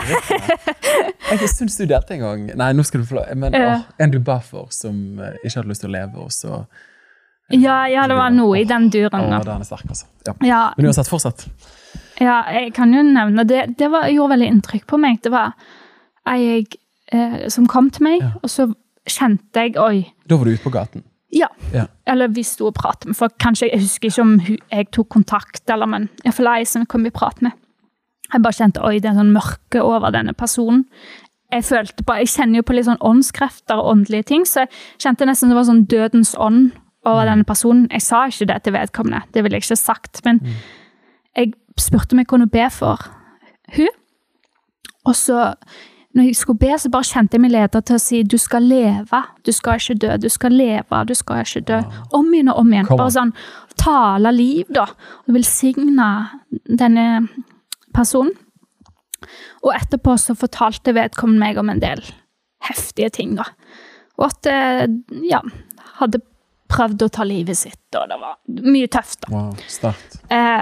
Jeg synes du delte en gang. Nei, nå skal du få lov. Men en du ba for som ikke hadde lyst til å leve, og så... Ja, det var noe i den duren da. Den er sterk, altså. Ja. Men du har sett fortsatt? Ja, jeg kan jo nevne, det gjorde veldig inntrykk på meg. Det var jeg som kom til meg, og så kjente jeg, oi. Da var du ute på gaten? Ja, eller vi stod og pratet med folk. Kanskje jeg husker ikke om jeg tok kontakt, eller, men jeg for lei som kom i prat med. Jeg bare kjente, oi, det er sånn mørke over denne personen. Jeg kjenner jo på litt sånn åndskrefter og åndelige ting, så jeg kjente nesten det var sånn dødens ånd over denne personen. Jeg sa ikke det til vedkommende, det ville jeg ikke sagt, men jeg spurte om jeg kunne be for hun. Og så, når jeg skulle be, så bare kjente jeg meg leder til å si, du skal leve, du skal ikke dø, du skal leve, du skal ikke dø. Om igjen og om igjen. Bare sånn, tale liv da, og velsigne denne personen. Og etterpå så fortalte vedkommende meg om en del heftige ting da. Og at, hadde prøvd å ta livet sitt, og det var mye tøft da. Wow, sterkt.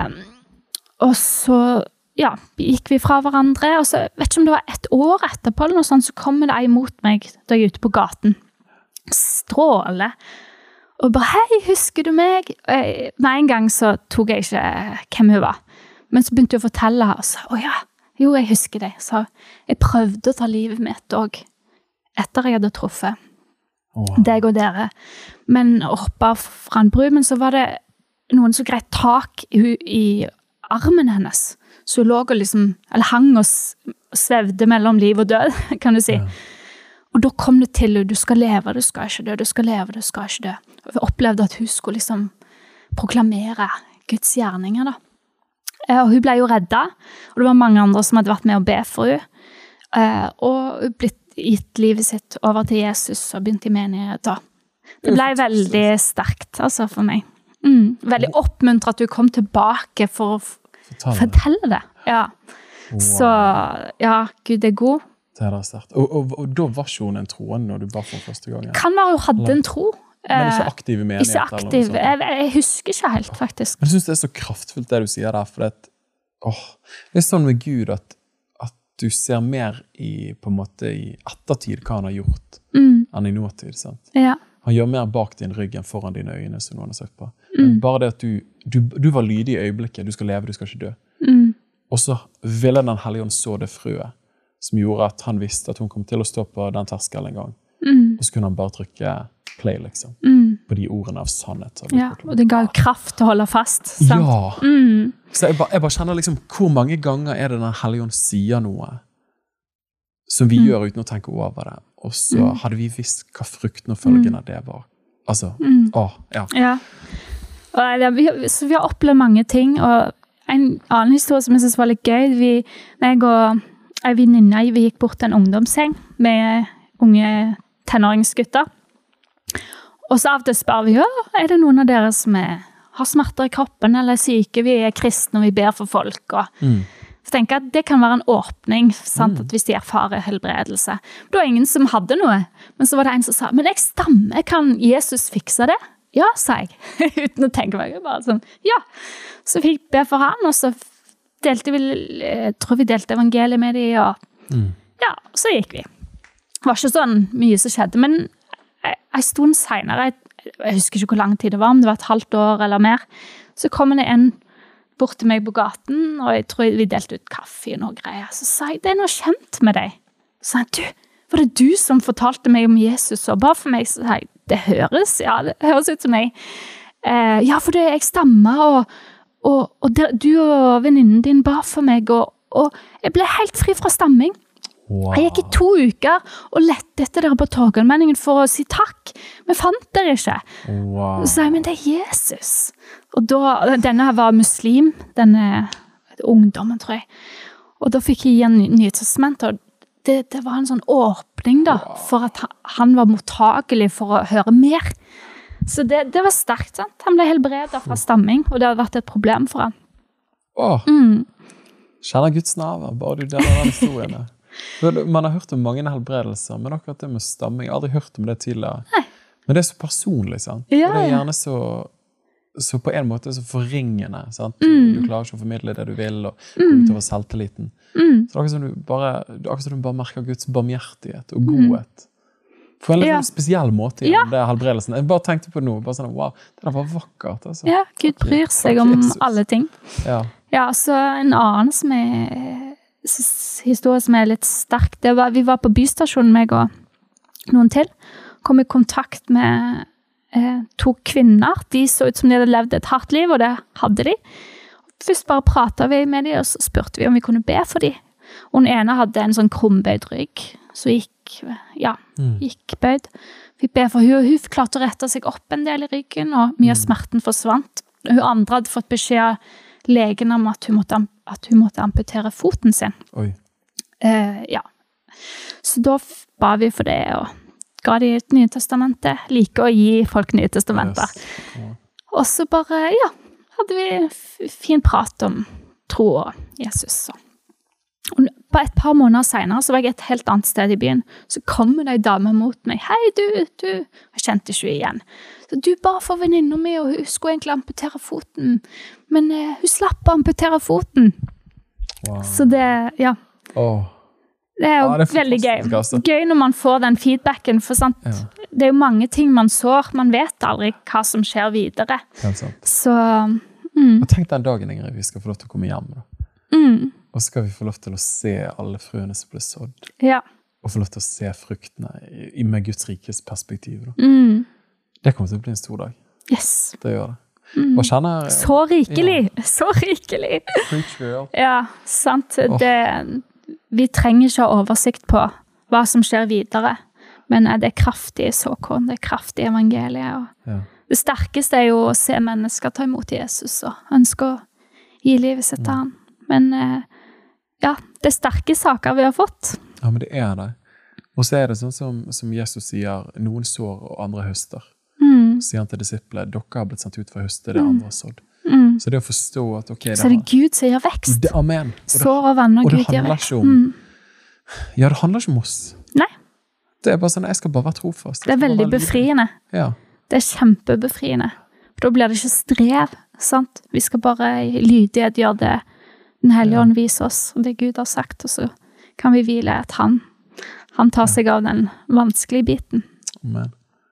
Og så, gikk vi fra hverandre, og så vet ikke om det var et år etterpå, eller noe sånt, så kommer det imot meg da jeg er ute på gaten. Stråle. Og bare, hei, husker du meg? Med en gang så tok jeg ikke hvem hun var. Men så begynte jeg å fortelle her, og sa, jo, jeg husker deg. Så jeg prøvde å ta livet mitt også, etter jeg hadde truffet deg og dere. Men å hoppe fra en bru, men så var det noen som greit tak i armen hennes. Så hun lå og liksom, eller hang og svevde mellom liv og død, kan du si. Og da kom det til, du skal leve, du skal ikke dø, du skal leve, du skal ikke dø. Og vi opplevde at hun skulle liksom proklamere Guds gjerninger da. Og hun ble jo redda, og det var mange andre som hadde vært med å be for henne. Og hun blitt gitt livet sitt over til Jesus og begynt i menighet. Det ble veldig sterkt, altså, for meg. Veldig oppmuntret at hun kom tilbake for å fortelle det. Ja. Wow. Så, Gud er god. Det er sterkt. Og da var ikke hun en troende når du ba for første gang? Kan være hun hadde en tro. Men ikke aktiv i menighet? Ikke aktiv. Jeg husker ikke helt, faktisk. Men jeg synes det er så kraftfullt det du sier der, for det er sånn med Gud at du ser mer på en måte i ettertid hva han har gjort enn i nåtid, sant? Ja. Han gjør mer bak din rygg enn foran dine øyne, som noen har sagt på. Men bare det at du var lydig i øyeblikket, du skal leve, du skal ikke dø. Og så ville den hellige ånd så det frøet, som gjorde at han visste at hun kom til å stå på den terskelen en gang. Og så kunne han bare trykke play, liksom. På de ordene av sannhet. Ja, og det ga jo kraft til å holde fast. Sant? Ja. Så jeg bare kjenner liksom, hvor mange ganger er det den hellige ånd sier noe som vi gjør uten å tenke over det. Og så hadde vi visst hva frukten og følgene det var. Altså, Ja. Så vi har opplevd mange ting, og en annen historie som jeg synes var litt gøy, jeg og en venninne, vi gikk bort til en ungdomsheng med unge tenåringsgutter, Og så av og til spør vi, det noen av dere som har smerter i kroppen, eller syke, vi kristne, og vi ber for folk, og så tenker jeg at det kan være en åpning, sant, at hvis de erfarer helbredelse. Det var ingen som hadde noe, men så var det en som sa, men jeg stammer, kan Jesus fikse det? Ja, sa jeg, uten å tenke meg, bare sånn, ja. Så fikk jeg be for han, og så delte vi, tror vi delte evangeliet med de, og ja, så gikk vi. Det var ikke sånn mye som skjedde, men en stund senere, jeg husker ikke hvor lang tid det var, om det var et halvt år eller mer, så kom det en bort til meg på gaten, og jeg tror vi delte ut kaffe og noe greier. Så sa jeg, det noe kjent med deg. Så sa jeg, var det du som fortalte meg om Jesus, og bare for meg? Så sa jeg, det høres ut som meg. Ja, for det jeg stammer, og du og venninnen din ba for meg, og jeg ble helt fri fra stamming. Wow. Jeg gikk i 2 uker og lette etter dere på Torgallmenningen for å si takk, men fant dere ikke. Wow. Så sa jeg, men det Jesus. Og da, denne her var muslim, denne ungdommen, tror jeg. Og da fikk jeg igjen Nye Testament, og det var en sånn åpning da, for at han var mottagelig for å høre mer. Så det var sterkt, sant? Han ble helbredet fra stamming, og det hadde vært et problem for han. Kjenner Guds nærvær, bare du deler den historien. Man har hørt om mange helbredelser, men akkurat det med stamming, jeg har aldri hørt om det tidligere. Nei. Men det så personlig, sant? Ja, og det gjerne så på en måte så forringende, sant? Du klarer ikke å formidle det du vil, og gå utover selvtilliten. Så det akkurat som du bare merker Guds barmhjertighet og godhet. På en litt spesiell måte i det helbredelsen. Jeg bare tenkte på det nå, bare sånn, wow, det der var vakkert. Altså. Ja, Gud bryr seg om alle ting. Ja, så en annen som historie som litt sterk, vi var på bystasjonen, meg og noen til, kom i kontakt med 2 kvinner. De så ut som de hadde levd et hardt liv, og det hadde de. Først bare pratet vi med dem, og så spurte vi om vi kunne be for dem. Og den ene hadde en sånn krumbøyd rygg, så gikk bøyd. Vi be for hun, og hun klarte å rette seg opp en del i ryggen, og mye av smerten forsvant. Hun andre hadde fått beskjed av legen om at hun måtte amputere foten sin. Oi. Så da ba vi for det, og ga de et Nye Testamentet. Like å gi folk Nye Testamenter. Yes. Og så bare, hadde vi fin prat om tro og Jesus. Og på et par måneder senere så var jeg et helt annet sted i byen. Så kom det en dame mot meg. Hei, du. Jeg kjente ikke igjen. Så du ba for venninnen min, og hun skulle egentlig amputere foten. Men hun slapp å amputere foten. Wow. Så det, det er jo veldig gøy. Gøy når man får den feedbacken, for sant, det er jo mange ting man sår. Man vet aldri hva som skjer videre. Helt sant. Så, Og tenk den dagen, Ingrid, vi skal få lov til å komme hjem da. Og så skal vi få lov til å se alle frøene som ble sådd. Ja. Og få lov til å se fruktene med Guds rikes perspektiv. Da. Det kommer til å bli en stor dag. Yes. Det gjør det. Og kjenner, så rikelig! Så rikelig! Preach, girl. Ja, sant. Vi trenger ikke ha oversikt på hva som skjer videre. Men det er kraftig såkorn, det er kraftig evangeliet. Det sterkeste er jo å se mennesker ta imot Jesus og ønske å gi livet sitt til han. Men det er sterke saker vi har fått. Ja, men det er det. Og så er det sånn som Jesus sier, noen sår og andre høster. Sier han til disiplene, dere har blitt sendt ut for å høste, det andre har sådd. Så det å forstå at, så det er Gud som gjør vekst. Amen. Sår og vann og Gud gjør vekst. Det handler ikke om oss. Nei. Det er bare sånn, jeg skal bare være trofast. Det er veldig befriende. Ja. Det er kjempebefriende. For da blir det ikke strev, sant? Vi skal bare lydighet gjøre det Den Hellige Ånd viser oss, og det Gud har sagt, og så kan vi hvile at han tar seg av den vanskelige biten. Amen.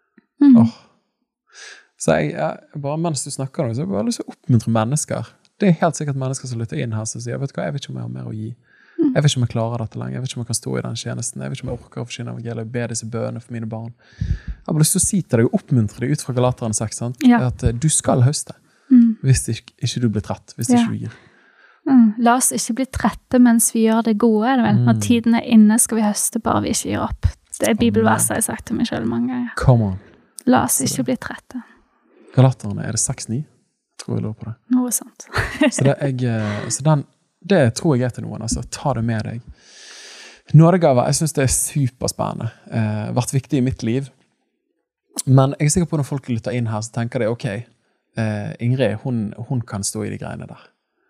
Så jeg bare mens du snakker nå, så har jeg lyst til å oppmuntre mennesker. Det er helt sikkert mennesker som lytter inn her som sier, vet du hva, jeg vet ikke om jeg har mer å gi. Jeg vet ikke om jeg klarer dette lenger. Jeg vet ikke om jeg kan stå i den tjenesten. Jeg vet ikke om jeg orker å forsyne evangeliet og be disse bønene for mine barn. Jeg har bare lyst til å si til deg og oppmuntre deg ut fra Galaterne 6, at du skal høste hvis ikke du blir trett, hvis ikke du gir. La oss ikke bli trette mens vi gjør det gode, er det vel? Når tiden er inne skal vi høste, bare vi ikke gir opp. Det er bibelverset jeg har sagt til meg selv mange ganger. Come on. La oss ikke bli trette. Galaterne, er det 6-9? Tror jeg lå på det. Noe sånt. Det tror jeg til noen, altså. Ta det med deg. Nådegave, jeg synes det er superspennende. Vært viktig i mitt liv. Men jeg sikker på når folk lytter inn her, så tenker de, ok, Ingrid, hun kan stå i de greiene der.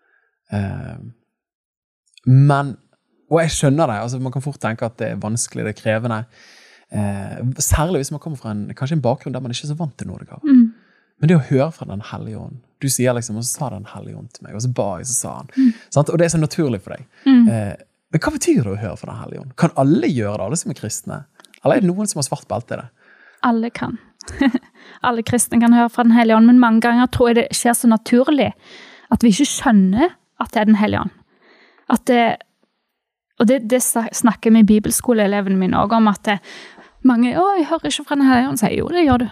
Men, og jeg skjønner det, altså man kan fort tenke at det vanskelig, det krevende, særlig hvis man kommer fra kanskje en bakgrunn der man ikke er så vant til nådegave. Men det å høre fra den hellige ånd, du sier liksom, og så sa den hellige ånd til meg, og så ba jeg, så sa han. Sant? Og det er så naturlig for deg. Men hva betyr det å høre fra den hellige ånd? Kan alle gjøre det, alle som er kristne? Eller er det noen som har svart belte i det? Alle kan. Alle kristne kan høre fra den hellige ånd, men mange ganger tror jeg det skjer så naturlig at vi ikke skjønner at det er den hellige ånd. Det snakker med bibelskoleelevene mine også om, at mange, jeg hører ikke fra den hellige ånd, sier jo, det gjør du.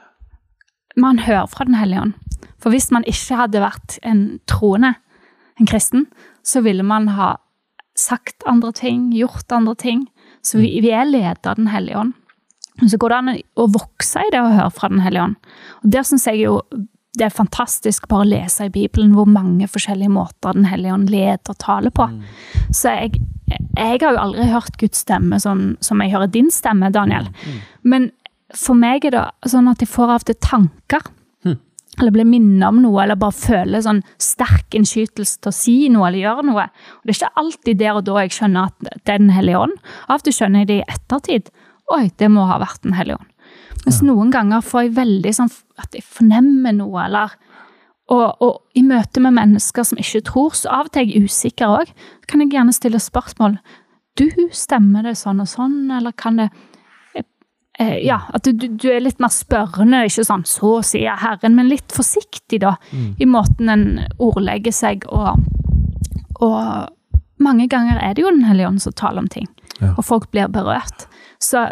Man hører fra den hellige ånd. For hvis man ikke hadde vært en troende, en kristen, så ville man ha sagt andre ting, gjort andre ting. Så vi er ledet av den hellige ånd. Så går det an å vokse i det å høre fra den hellige ånd. Og der synes jeg jo, det er fantastisk bare å lese i Bibelen hvor mange forskjellige måter den hellige ånd leder og taler på. Så jeg har jo aldri hørt Guds stemme som jeg hører din stemme, Daniel. Men for meg er det sånn at jeg får av det tanker, eller blir minnet om noe, eller bare føler sånn sterk innskytelse til å si noe eller gjøre noe. Og det er ikke alltid der og da jeg skjønner at det er den hellige ånd. Av og til skjønner jeg det i ettertid. Oi, det må ha vært den hellige ånd. Mens noen ganger får jeg veldig sånn at jeg fornemmer noe, eller og i møte med mennesker som ikke tror, så av og til er jeg usikker også. Kan jeg gjerne stille spørsmål. Du, stemmer det sånn og sånn, eller kan det at du er litt mer spørrende, ikke sånn, så sier Herren, men litt forsiktig da, i måten en ordlegger seg, og mange ganger er det jo den hellige ånd som taler om ting, og folk blir berørt. Så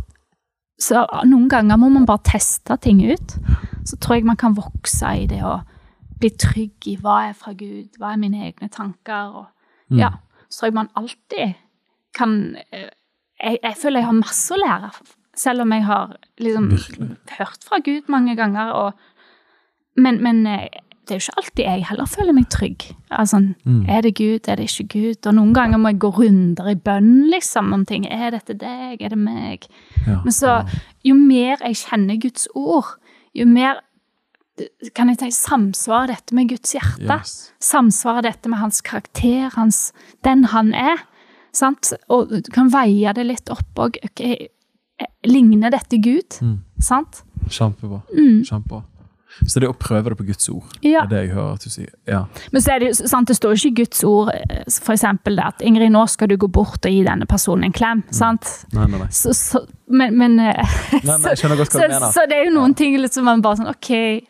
noen ganger må man bare teste ting ut, så tror jeg man kan vokse i det, og bli trygg i hva er fra Gud, hva er mine egne tanker, og så tror jeg man alltid kan, jeg føler jeg har masse å lære, selv om jeg har liksom hørt fra Gud mange ganger, men det er jo ikke alltid jeg heller føler meg trygg. Altså, er det Gud, er det ikke Gud? Og noen ganger må jeg gå runder i bønn, liksom, om ting. Er dette deg, er det meg? Men så, jo mer jeg kjenner Guds ord, jo mer kan jeg tenke, samsvarer dette med Guds hjerte. Samsvarer dette med hans karakter, den han er. Sant? Og du kan veie det litt opp, og ligner dette Gud, sant? Kjempebra, kjempebra. Så det å prøve det på Guds ord, er det jeg hører at du sier. Men så er det jo sant, det står ikke i Guds ord, for eksempel det at Ingrid, nå skal du gå bort og gi denne personen en klem, sant? Nei. Men jeg skjønner godt hva du mener. Så det er jo noen ting som man bare sånn, ok,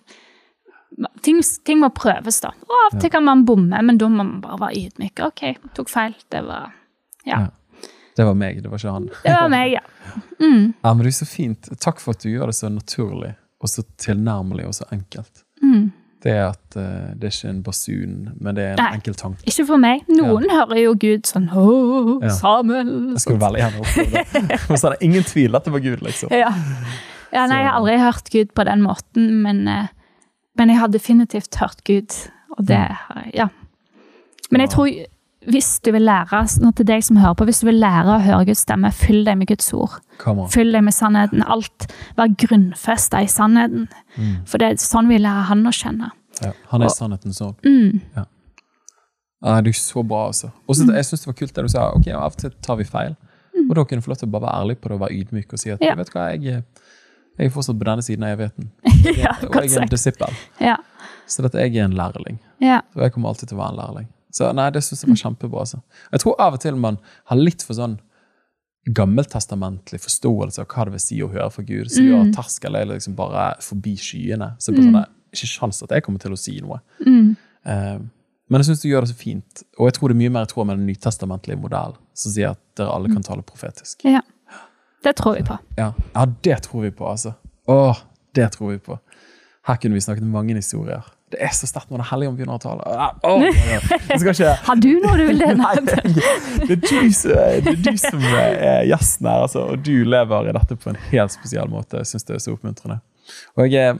ting må prøves da. Og av og til kan man bomme, men da må man bare være ydmyk. Ok, tok feil, det var, Det var meg, det var ikke han. Det var meg, ja. Ja, men det er så fint. Takk for at du gjør det så naturlig, og så tilnærmelig og så enkelt. Det er at det er ikke en basun, men det er en enkel tanke. Ikke for meg. Noen hører jo Gud sånn, Samuel. Jeg skulle veldig gjerne oppleve det. Og så er det ingen tvil at det var Gud, liksom. Nei, jeg har aldri hørt Gud på den måten, men jeg har definitivt hørt Gud, og det, Men jeg tror, hvis du vil lære, nå til deg som hører på, hvis du vil lære å høre Guds stemme, fyll deg med Guds ord. Fyll deg med sannheten. Alt var grunnfestet i sannheten. For det er sånn vi lærer han å kjenne. Ja, han er sannhetens ånd. Ja, det er så bra, altså. Og så jeg synes det var kult det du sa, ok, av og til tar vi feil. Og da kan du få lov til å bare være ærlig på det og være ydmyk og si at, vet du hva, jeg er fortsatt på denne siden av evigheten. Og jeg er en disippel. Så dette jeg er en lærling. Og jeg kommer alltid til å være en lærling. Så nei, det synes jeg var kjempebra. Altså. Jeg tror av og til man har litt for sånn gammeltestamentlig forståelse av hva det vil si å høre fra Gud. Så gjør at terskel er liksom bare forbi skyene. Så det er sånn, ikke sjans at jeg kommer til å si noe. Men jeg synes du gjør det så fint. Og jeg tror det er mye mer i tråd med den nytestamentlige modellen, som sier at dere alle kan tale profetisk. Ja, det tror vi på. Ja, det tror vi på, altså. Det tror vi på. Her kunne vi snakket om mange historier. Det er så sterkt når det er hellig om begynner å tale. Har du noe du vil det? Nei, det er du som er gjesten her, altså, og du lever i dette på en helt spesiell måte. Jeg synes det er så oppmuntrende. Og jeg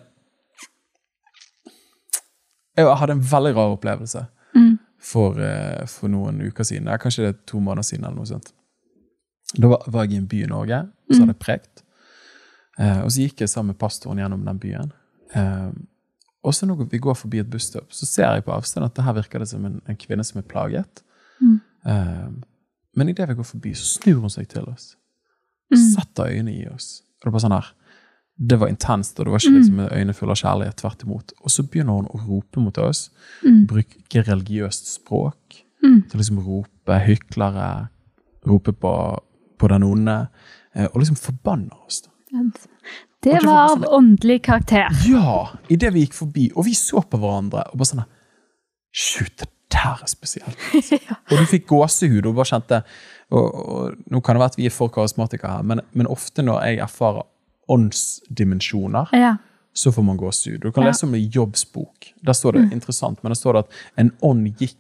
hadde en veldig rar opplevelse for noen uker siden. Kanskje det er 2 måneder siden eller noe sånt. Da var jeg i en by i Norge, så hadde jeg prekt. Og så gikk jeg sammen med pastoren gjennom den byen. Og så når vi går forbi et busstopp, så ser jeg på avstand at det her virker det som en kvinne som plaget. Men i det vi går forbi, så snur hun seg til oss. Setter øynene i oss. Og det var sånn her, det var intenst, og det var ikke liksom øyne fulle av kjærlighet, tvert imot. Og så begynner hun å rope mot oss, bruke religiøst språk, til liksom rope hyklere, rope på den onde, og liksom forbanner oss da. Det var av åndelig karakter. Ja, i det vi gikk forbi, og vi så på hverandre, og bare sånn, shoot, det der spesielt. Og du fikk gåsehud, og bare kjente, og nå kan det være at vi for karismatikere her, men ofte når jeg erfarer åndsdimensjoner, så får man gåsehud. Du kan lese om det i Jobbs bok. Der står det interessant, men der står det at en ånd gikk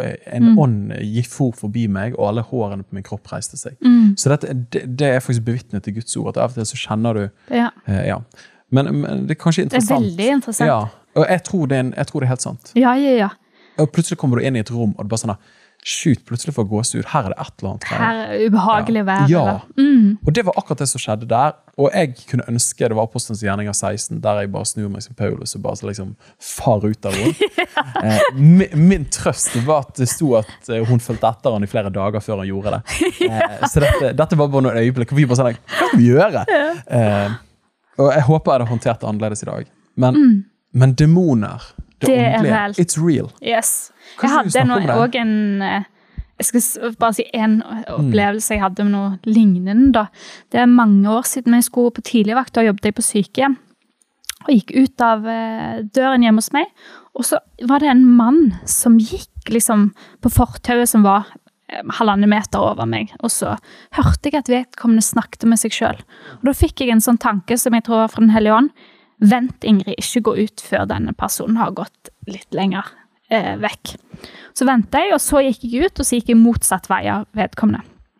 for forbi meg, og alle hårene på min kropp reiste seg. Så det faktisk bevitnet til Guds ord, at av og til så kjenner du Men det er kanskje interessant. Det er veldig interessant. Ja, og jeg tror det er helt sant. Ja. Og plutselig kommer du inn i et rom, og det bare sånn, shoot, plutselig får gåse ut, her er det et eller annet. Her er ubehagelig vær. Ja, og det var akkurat det som skjedde der, og jeg kunne ønske det var Apostelens gjerninger 16, der jeg bare snur meg som Paulus, og bare så liksom far ut av henne. Min trøst var at det stod at hun følte etter han i flere dager før han gjorde det. Så dette var bare noen øyeblikk, og vi bare sånn, hva kan vi gjøre? Og jeg håper jeg hadde håndtert det annerledes i dag. Men demoner, det åndelige, it's real. Yes. Jeg hadde også jeg skal bare si en opplevelse jeg hadde med noe lignende da. Det er mange år siden jeg skulle på tidligvakt og jobbet på sykehjem. Og gikk ut av døren hjemme hos meg, og så var det en mann som gikk liksom på fortauet som var 1,5 meter over meg, og så hørte jeg at vedkommende snakket med seg selv. Og da fikk jeg en sånn tanke som jeg tror var fra den hellige ånd. Vent, Ingrid, ikke gå ut før denne personen har gått litt lenger vekk. Så ventet jeg, og så gikk jeg ut, og så gikk jeg motsatt vei av vedkommende.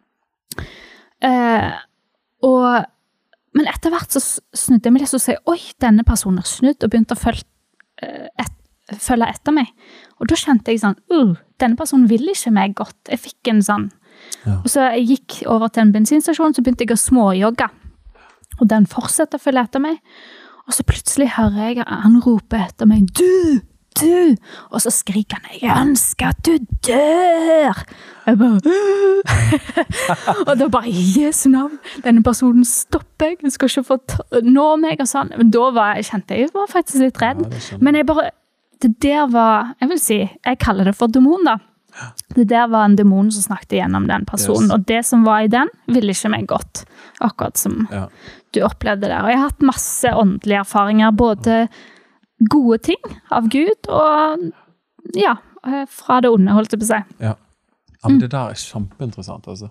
Men etter hvert så snudde jeg meg litt og sa, oi, denne personen har snudd, og begynte å følge etter meg. Og da kjente jeg sånn, denne personen vil ikke meg godt. Jeg fikk en sånn. Og så jeg gikk over til en bensinstasjon, så begynte jeg å småjogge. Og den fortsetter å følge etter meg. Og så plutselig hører jeg han rope etter meg, du! Og så skriker han, jeg ønsker at du dør! Jeg bare, og da bare, i Jesu navn, denne personen stopper jeg skal ikke få nå meg, og sånn. Men da kjente jeg var faktisk litt redd. Men det der var, jeg vil si, jeg kaller det for demon da. Det der var en demon som snakket gjennom den personen, og det som var i den, ville ikke meg godt, akkurat som du opplevde der. Og jeg har hatt masse åndelige erfaringer, både gode ting av Gud, og fra det onde, holdt jeg på å si. Ja, men det der er kjempeinteressant, altså.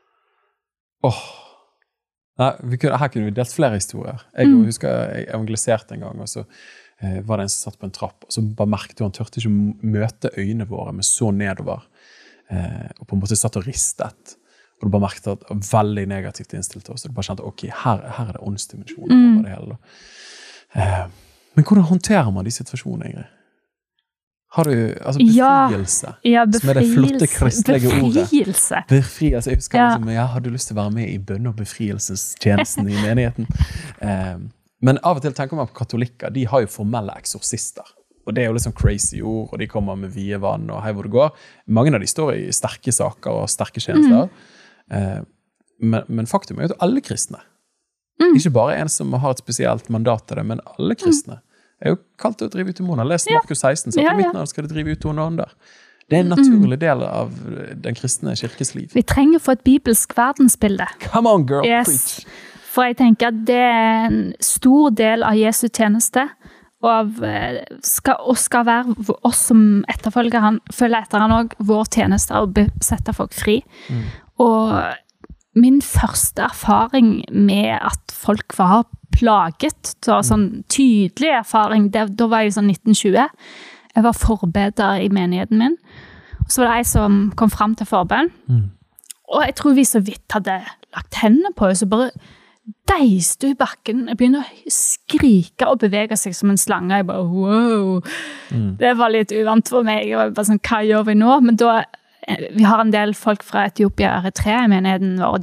Nei, her kunne vi delt flere historier. Jeg husker jeg evangeliserte en gang, og så var det en som satt på en trapp, og så bare merket han tørte ikke møte øynene våre, men så nedover, og på en måte satt og ristet, og du bare merket at det var veldig negativt innstilt til oss, og du bare kjente, ok, her er det åndsdimensjoner over det hele. Men hvordan håndterer man de situasjonene, Ingrid? Har du, befrielse, som er det flotte kristelige ordet. Befrielse. Jeg husker jeg hadde lyst til å være med i bønn- og befrielsestjenesten i menigheten. Men av og til tenker man på katolikker, de har jo formelle eksorsister. Og det er jo liksom crazy ord, og de kommer med vie vann, og hei hvor det går. Mange av de står i sterke saker og sterke tjenester. Men faktum er jo at alle kristne, ikke bare en som har et spesielt mandat til det, men alle kristne er jo kalt til å drive ut demoner. Les Markus 16, så på midten av skal det drive ut onde ånder. Det er en naturlig del av den kristne kirkes liv. Vi trenger å få et bibelsk verdensbilde. Come on, girl, preach! For jeg tenker at det er en stor del av Jesu tjeneste, og skal være oss som følger etter han også, vår tjeneste å sette folk fri. Og min første erfaring med at folk var plaget, sånn tydelig erfaring, da var jeg sånn 1920. Jeg var forbeder i menigheten min. Og så var det jeg som kom frem til forbønn. Og jeg tror vi så vidt hadde lagt hendene på, så bare deiste i bakken. Jeg begynner å skrike og bevege seg som en slange. Jeg bare, wow! Det var litt uvant for meg. Jeg var bare sånn, hva gjør vi nå? Men da, vi har en del folk fra Etiopia og Eritrea i menigheten vår, og de har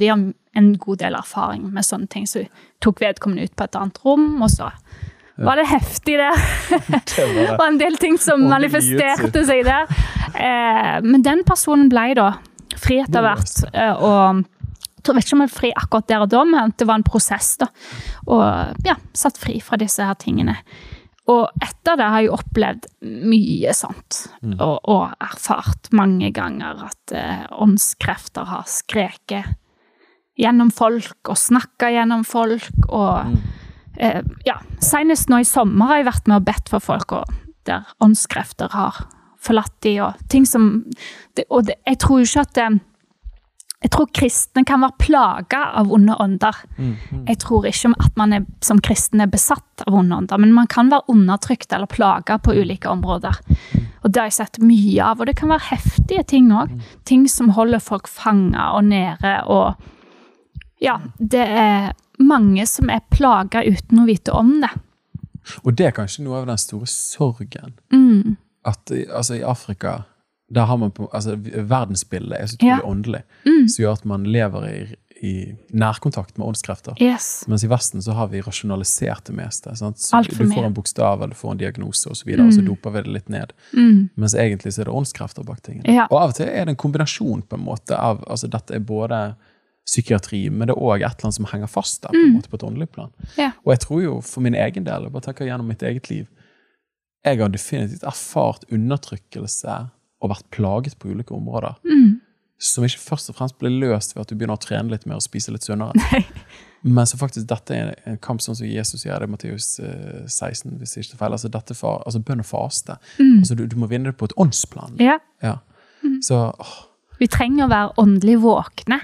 en god del erfaring med sånne ting, så tok vedkommende ut på et annet rom, og så var det heftig der. Det var en del ting som manifesterte seg der. Men den personen ble da fri etter hvert, og jeg vet ikke om jeg var fri akkurat der og da, men det var en prosess da, og ja, satt fri fra disse her tingene. Og etter det har jeg opplevd mye sånt, og erfart mange ganger at åndskrefter har skreket gjennom folk, og snakket gjennom folk, og ja, senest nå i sommer har jeg vært med og bedt for folk, og der åndskrefter har forlatt de, og ting som, jeg tror jo ikke at jeg tror kristne kan være plaget av onde ånder. Jeg tror ikke at man som kristne besatt av onde ånder, men man kan være undertrykt eller plaget på ulike områder. Og det har jeg sett mye av, og det kan være heftige ting også. Ting som holder folk fanget og nede, og ja, det mange som plaget uten å vite om det. Og det kanskje noe av den store sorgen. At altså, i Afrika, der har man verdensbildet så utrolig åndelig, så gjør at man lever i nærkontakt med åndskrefter. Mens i Vesten så har vi rasjonalisert det meste. Sant? Så du får en bokstav, eller du får en diagnose, og så videre, og så doper vi det litt ned. Mens egentlig så det åndskrefter bak tingene. Og av og til det en kombinasjon på en måte av, altså dette både psykiatri, men det også et eller annet som henger fast der på en måte på et åndelig plan. Og jeg tror jo for min egen del, jeg bare tenker gjennom mitt eget liv, jeg har definitivt erfart undertrykkelse og vært plaget på ulike områder, som ikke først og fremst blir løst ved at du begynner å trene litt mer og spise litt sunnere. Men så faktisk dette en kamp sånn som Jesus gjør det i Matteus 16, hvis jeg ikke tar feil. Altså dette altså bønn og faste. Altså du må vinne det på et åndsplan. Så, vi trenger å være åndelig våkne.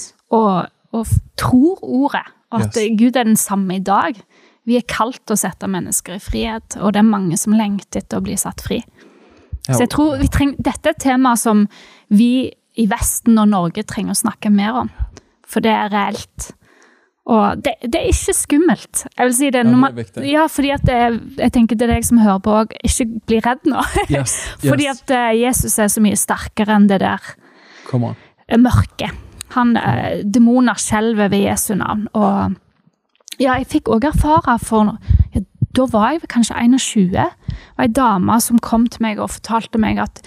Og tror ordet, og at Gud den samme i dag. Vi kalt å sette mennesker i frihet, og det mange som lengter etter å bli satt fri. Så jeg tror dette et tema som vi i Vesten og Norge trenger å snakke mer om, for det reelt. Og det ikke skummelt. Jeg vil si det, fordi at jeg tenker det deg som hører på, ikke bli redd nå. Fordi at Jesus så mye sterkere enn det der mørke. Dæmoner skjelver ved Jesu navn, og ja, jeg fikk også erfare for da var jeg kanskje 21, og en dame som kom til meg og fortalte meg at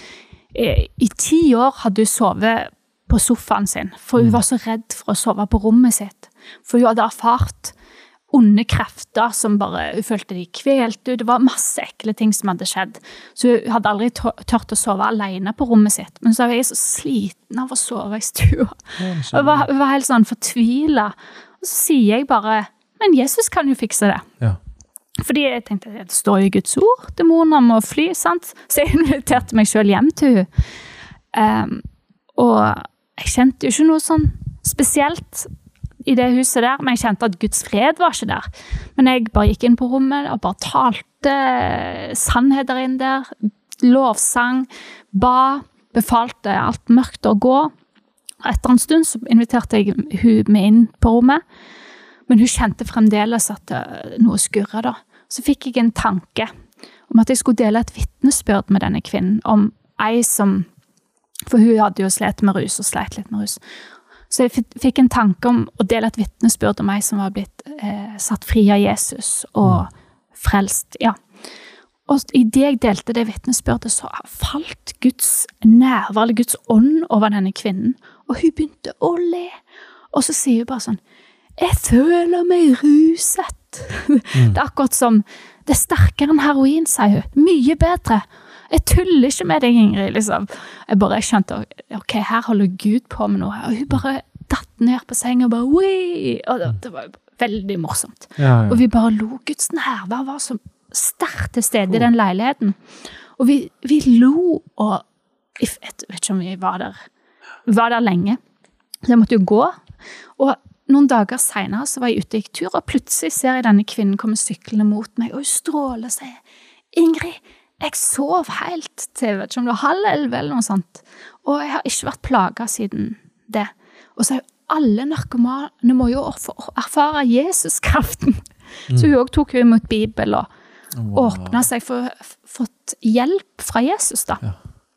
i 10 år hadde hun sovet på sofaen sin, for hun var så redd for å sove på rommet sitt. For hun hadde erfart onde krefter som bare, hun følte de kvelte ut. Det var masse ekle ting som hadde skjedd. Så hun hadde aldri tørt å sove alene på rommet sitt. Men så var jeg så sliten av å sove i stua. Jeg var helt sånn fortvilet. Og så sier jeg bare, men Jesus kan jo fikse det. Fordi jeg tenkte, det står jo i Guds ord, dæmoner må fly, sant? Så jeg inviterte meg selv hjem til henne. Og jeg kjente jo ikke noe sånn spesielt i det huset der, men jeg kjente at Guds fred var ikke der. Men jeg bare gikk inn på rommet og bare talte sannheter inn der, lovsang, ba, befalte alt mørkt å gå. Etter en stund så inviterte jeg hun med inn på rommet, men hun kjente fremdeles at noe skurret da. Så fikk jeg en tanke om at jeg skulle dele et vittnesbyrd med denne kvinnen, om ei som, for hun hadde jo slet med rus og sleit litt med rus. Så jeg fikk en tanke om å dele et vittnesbyrd om ei som var blitt satt fri av Jesus og frelst, Og i det jeg delte det vittnesbyrdet, så falt Guds nærvær, eller Guds ånd over denne kvinnen, og hun begynte å le. Og så sier hun bare sånn, jeg føler meg ruset. Det akkurat som, det sterkere enn heroin, sier hun. Mye bedre. Jeg tuller ikke med deg, Ingrid, liksom. Jeg skjønte, ok, her holder Gud på med noe. Og hun bare datt ned på sengen og bare, wii! Og det var veldig morsomt. Og vi bare lo. Guds nærvær var så sterkt til stede i den leiligheten. Og vi lo, og jeg vet ikke om vi var der lenge. Så jeg måtte jo gå. Og noen dager senere så var jeg ute i tur, og plutselig ser jeg denne kvinnen komme syklende mot meg, og hun stråler og sier, Ingrid, jeg sov helt til, jeg vet ikke om det var 22:30 eller noe sånt, og jeg har ikke vært plaget siden det. Og så er jo alle narkomane må jo erfare Jesuskraften. Så hun også tok hun mot Bibel og åpnet seg for fått hjelp fra Jesus da.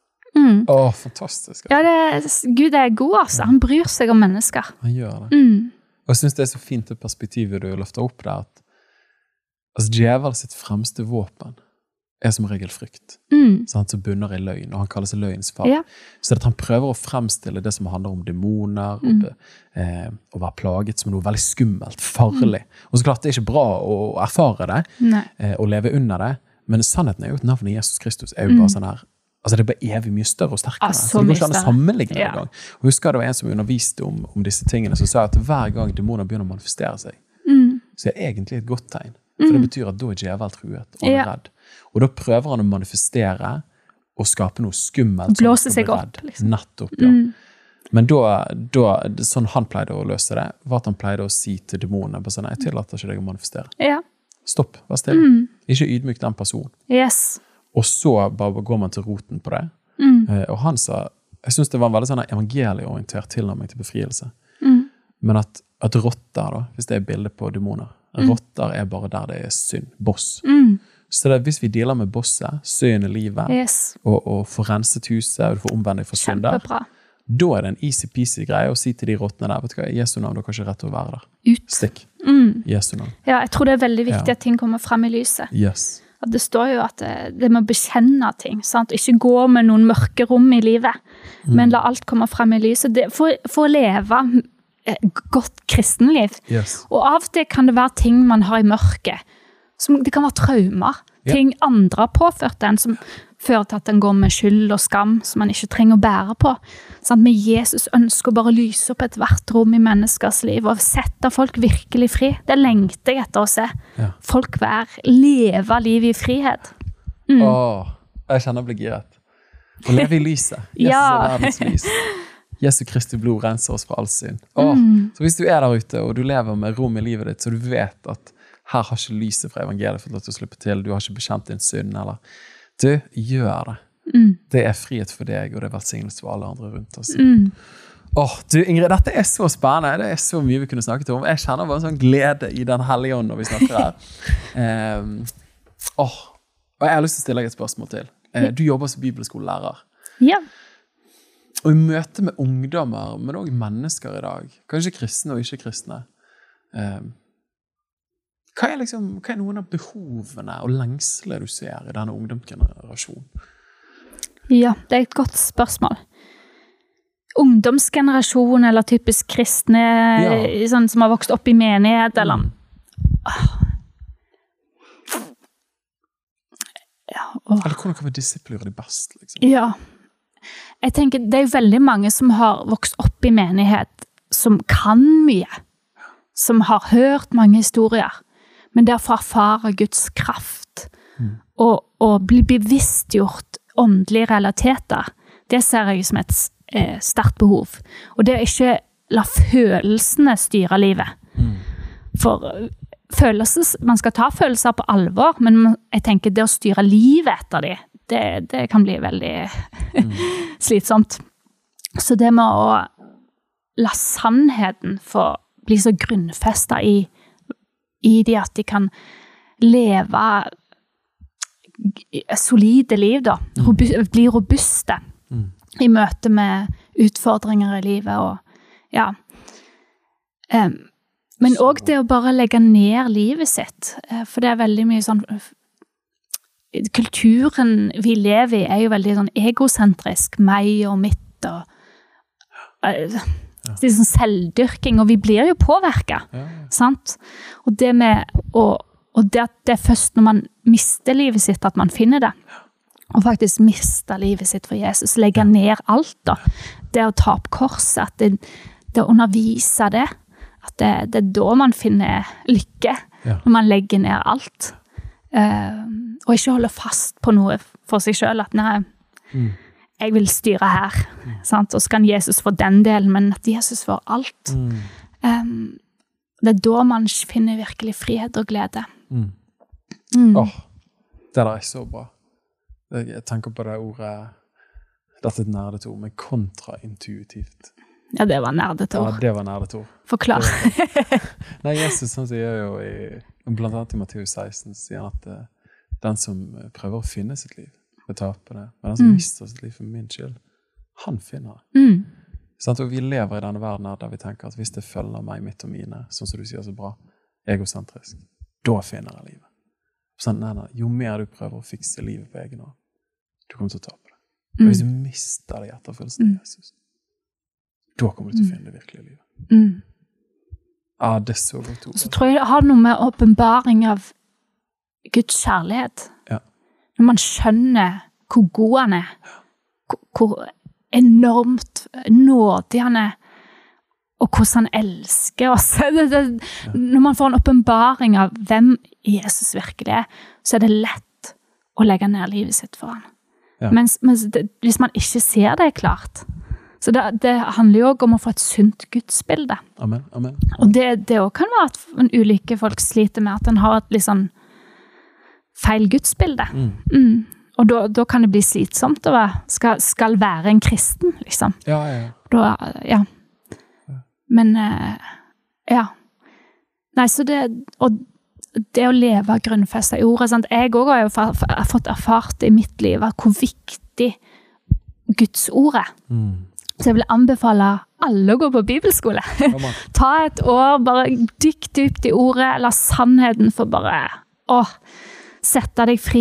Fantastisk. Ja, Gud er god, altså. Han bryr seg om mennesker. Han gjør det. Og jeg synes det så fint det perspektivet du løfter opp der, at altså, djevel sitt fremste våpen som regel frykt. Så han som bunner i løgn, og han kaller seg løgnens far. Ja. Så at han prøver å fremstille det som handler om demoner, og være plaget som noe veldig skummelt, farlig. Og så klart det ikke bra å erfare det, og leve under det, men sannheten jo at navnet Jesus Kristus jo bare sånn her, altså det bare evig mye større og sterkere. Så det går ikke an å sammenligne en gang. Og husker det var en som underviste om disse tingene, som sa at hver gang demoner begynner å manifestere seg, så det egentlig et godt tegn. For det betyr at da djevel truet, og han redd. Og da prøver han å manifestere og skape noe skummelt. Blåse seg opp, liksom. Nettopp, ja. Men da, sånn han pleide å løse det, var at han pleide å si til demonene, bare sånn, jeg tillater ikke deg å manifestere. Ja. Stopp, vær stille. Ikke ydmyk den personen. Yes. Og så bare går man til roten på det. Og han sa, jeg synes det var en veldig sånn evangelieorientert tilnærming til befrielse. Men at rotter da, hvis det bildet på demoner, rotter bare der det synd, boss. Så det, hvis vi dealer med bosset, synd i livet, og får renset huset, og du får omvendt for synd der, da det en easy-peasy greie å si til de rottene der, vet du hva, Jesu navn, du kan ikke rett til å være der. Stikk. Jesu navn. Ja, jeg tror det veldig viktig at ting kommer frem i lyset. Yes. At det står jo at det må bekjenne ting, sant? Ikke gå med noen mørke rom i livet, men la alt komme frem i lyset. For å leve godt kristenliv. Yes. Og av det kan det være ting man har i mørket. Det kan være traumer. Ting andre har påført den, som fører til at den går med skyld og skam, som man ikke trenger å bære på. Sånn, men Jesus ønsker bare å lyse opp et hvert rom i menneskers liv, og sette folk virkelig fri. Det lengter jeg etter å se. Folk leve liv i frihet. Jeg kjenner jeg blir giret. Å leve i lyset. Jesus verdens lys. Jesu Kristi blod renser oss fra all synd. Så hvis du der ute, og du lever med rom i livet ditt, så du vet at her har ikke lyset fra evangeliet fått lov til å slippe til, du har ikke bekjent din synd, eller du, gjør det. Det frihet for deg, og det velsignelse for alle andre rundt oss. Du Ingrid, dette så spennende, det så mye vi kunne snakket om. Jeg kjenner bare en sånn glede i den hellige ånd når vi snakker her. Og jeg har lyst til å stille deg et spørsmål til. Du jobber som bibelskolelærer. Ja. Og i møte med ungdommer, men også mennesker i dag, kanskje kristne og ikke kristne, hva er noen av behovene og lengslene du ser i denne ungdomsgenerasjonen? Ja, det et godt spørsmål. Ungdomsgenerasjon, eller typisk kristne, sånn, som har vokst opp i menighet, eller... Eller hvordan kan vi disiplinere de best, liksom? Ja. Jeg tenker, det veldig mange som har vokst opp i menighet, som kan mye, som har hørt mange historier, men det å få erfare Guds kraft, og bli bevisstgjort åndelige realiteter, det ser jeg som et sterkt behov. Og det å ikke la følelsene styre livet. For man skal ta følelser på alvor, men jeg tenker det å styre livet etter dem, det kan bli veldig slitsomt. Så det med å la sannheten få bli så grunnfestet i det at de kan leve solide liv da, bli robuste i møte med utfordringer i livet, og men også det å bare legge ned livet sitt, for det veldig mye sånn, kulturen vi lever i jo veldig sånn egosentrisk, meg og mitt, og det sånn selvdyrking, og vi blir jo påvirket, sant? Og det med og det at det først når man mister livet sitt at man finner det, og faktisk mister livet sitt for Jesus, legge ned alt da, det å ta opp korset, at det å undervise det, at det da man finner lykke, når man legger ned alt, og ikke holde fast på noe for seg selv, at nei, jeg vil styre her, sant? Og så kan Jesus få den delen, men at Jesus får alt. Det da man finner virkelig frihet og glede. Det der så bra. Jeg tenker på det ordet, dette et nerdete ord, men kontraintuitivt. Ja, det var nerdete ord. Ja, det var nerdete ord. Forklar. Nei, Jesus han sier jo blant annet i Matteus 16, sier han at den som prøver å finne sitt liv, vil tape det. Men den som mister sitt liv for min skyld, han finner det. Sant? Og vi lever i denne verden her der vi tenker at hvis det følger meg mitt og mine, sånn som du sier så bra, egosentrisk, da finner jeg livet. Sånn, nei, jo mer du prøver å fikse livet på egen hånd, du kommer til å tape det. Og hvis du mister deg etterfølelsen av Jesus, da kommer du til å finne det virkelige livet. Ja, det er så godt ord. Så tror jeg det har noe med åpenbaring av Guds kjærlighet. Ja. Når man skjønner hvor god han er, hvor enormt nådig han er, og hvordan han elsker oss. Når man får en åpenbaring av hvem Jesus virkelig er, så er det lett å legge ned livet sitt for han. Ja. Mens hvis man ikke ser det klart, så det handler jo også om å få et sunt gudsbilde. Amen, amen. Og det også kan være at ulike folk sliter med at en har et litt sånn feil gudsbilde. Og da kan det bli slitsomt å skal være en kristen, liksom. Ja. Ja. Men, ja. Nei, så det å leve grunnfestet i ordet, sant? Jeg også har jo fått erfart i mitt liv hvor viktig Guds ord er. Så jeg vil anbefale alle å gå på bibelskole. Ta et år, bare dykk dypt i ordet, la sannheten for bare sette deg fri.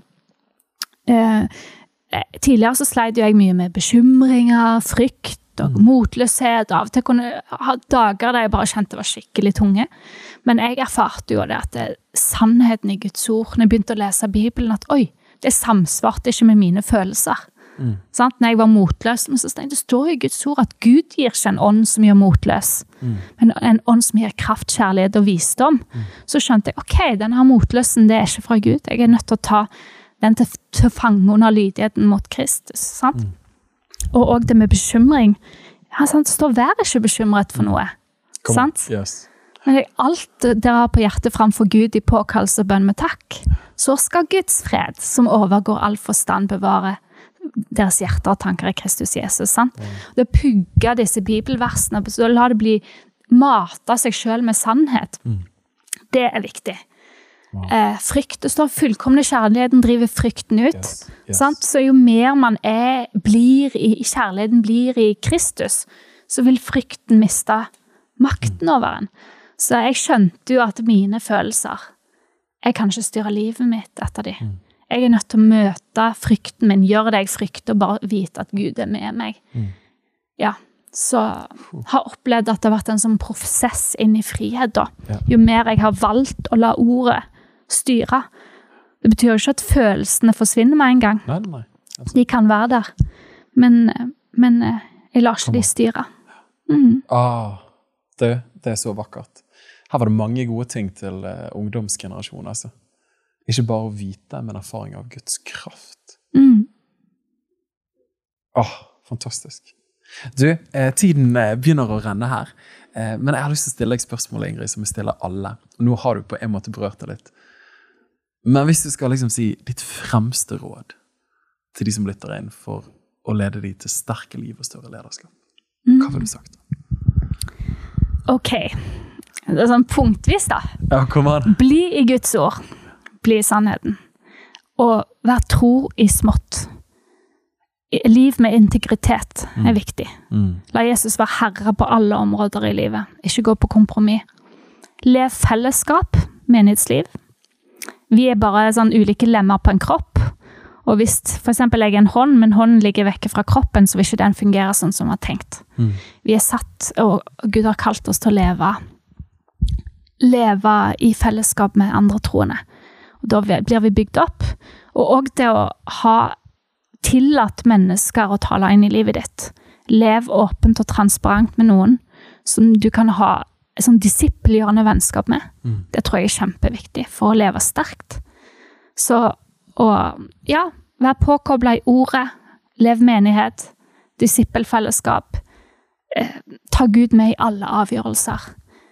Tidligere så sleit jeg mye med bekymringer, frykt og motløshet. Av og til kunne ha dager der jeg bare kjente det var skikkelig tunge. Men jeg erfarte jo det at sannheten i Guds ord, når jeg begynte å lese Bibelen, at det samsvarte ikke med mine følelser. Sant? Når jeg var motløs, men så det står i Guds ord at Gud gir ikke en ånd som gjør motløs, men en ånd som gir kraft, kjærlighet og visdom. Så skjønte jeg, denne motløsen, det er ikke fra Gud. Jeg er nødt til å ta den til fange under lydigheten mot Kristus. Sant? Og også det med bekymring. Ja, sant? Det står, vær ikke bekymret for noe. Sant? Yes. Men alt dere har på hjertet framfor Gud i påkallelse og bønn med takk, så skal Guds fred, som overgår all forstand, bevare deres hjerter og tanker i Kristus Jesus, sant? Det pugger disse bibelversene, så la det bli mata seg selv med sannhet. Det er viktig. Frykt, det står fullkomne kjærligheten driver frykten ut, sant? Så jo mer man blir i kjærligheten, blir i Kristus, så vil frykten miste makten over en. Så jeg skjønte jo at mine følelser, jeg kan ikke styre livet mitt etter de. Jeg er nødt til å møte frykten min, gjøre det jeg frykter, og bare vite at Gud er med meg. Ja, så har opplevd at det har vært en sånn prosess inn i frihet da. Jo mer jeg har valgt å la ordet styre. Det betyr jo ikke at følelsene forsvinner med en gang. Nei. De kan være der. Men jeg lar ikke de styre. Det er så vakkert. Her var det mange gode ting til ungdomsgenerasjonen, altså. Ikke bare å vite, men erfaring av Guds kraft. Fantastisk. Du, tiden begynner å renne her. Men jeg har lyst til å stille deg spørsmål, Ingrid, som jeg stiller alle. Nå har du på en måte berørt det litt. Men hvis du skal liksom si ditt fremste råd til de som lytter inn for å lede de til sterke liv og større lederskap, hva vil du sagt? Ok. Det er sånn punktvis da. Ja, kom an. Bli i Guds ord. Bli i sannheten. Og vær tro i smått. Liv med integritet er viktig. La Jesus være herre på alle områder i livet. Ikke gå på kompromiss. Lev fellesskap, menighetsliv. Vi er bare sånn ulike lemmer på en kropp. Og hvis for eksempel jeg er en hånd, men hånden ligger vekke fra kroppen, så vil ikke den fungere sånn som vi har tenkt. Vi er satt, og Gud har kalt oss til å leve i fellesskap med andre troende. Og da blir vi bygd opp. Og også det å ha tillatt mennesker å tale inn i livet ditt. Lev åpent og transparent med noen som du kan ha et sånn disippelgjørende vennskap med. Det tror jeg er kjempeviktig for å leve sterkt. Så, vær påkoblet i ordet, lev menighet, disippelfellesskap, ta Gud med i alle avgjørelser.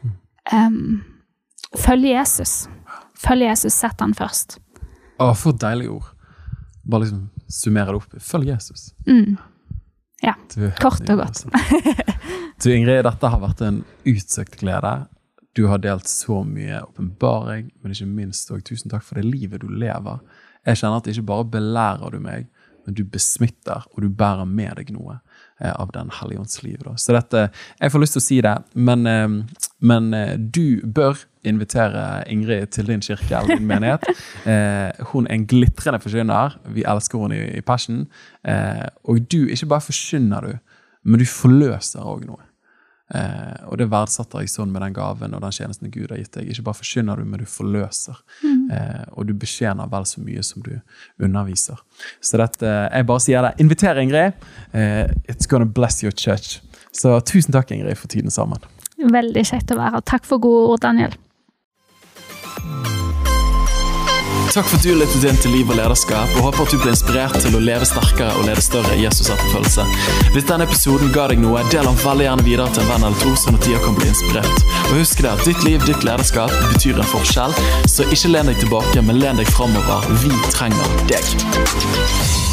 Følg Jesus. Følg Jesus, sett han først. For deilig ord. Bare liksom summere det opp. Følg Jesus. Ja, kort og godt. Du, Ingrid, dette har vært en utsøkt glede. Du har delt så mye åpenbaring, men ikke minst, og tusen takk for det livet du lever. Jeg kjenner at ikke bare belærer du meg, men du besmitter, og du bærer med deg noe. av den hellige ånds liv. Da. Så dette, jeg får lyst til å si det, men du bør invitere Ingrid til din kirke eller din menighet. Hun en glitrende forkynner, vi elsker hun i Passion, og du, ikke bare forkynner du, men du forløser også noe. Og det verdsetter jeg sånn med den gaven og den tjenesten Gud har gitt deg. Ikke bare forkynner du, men du forløser. Og du betjener vel så mye som du underviser. Så dette, jeg bare sier det. Inviter Ingrid. It's gonna bless your church. Så tusen takk Ingrid for tiden sammen. Veldig kjekt å være her. Takk for gode ord, Daniel. Takk for at du lyttet inn til Liv og lederskap, og håper at du ble inspirert til å leve sterkere og lede større Jesus-etterfølgelse. Hvis denne episoden ga deg noe, del den veldig gjerne videre til en venn eller to, sånn at de kan bli inspirert. Og husk det at ditt liv, ditt lederskap betyr en forskjell, så ikke len deg tilbake, men len deg fremover. Vi trenger deg.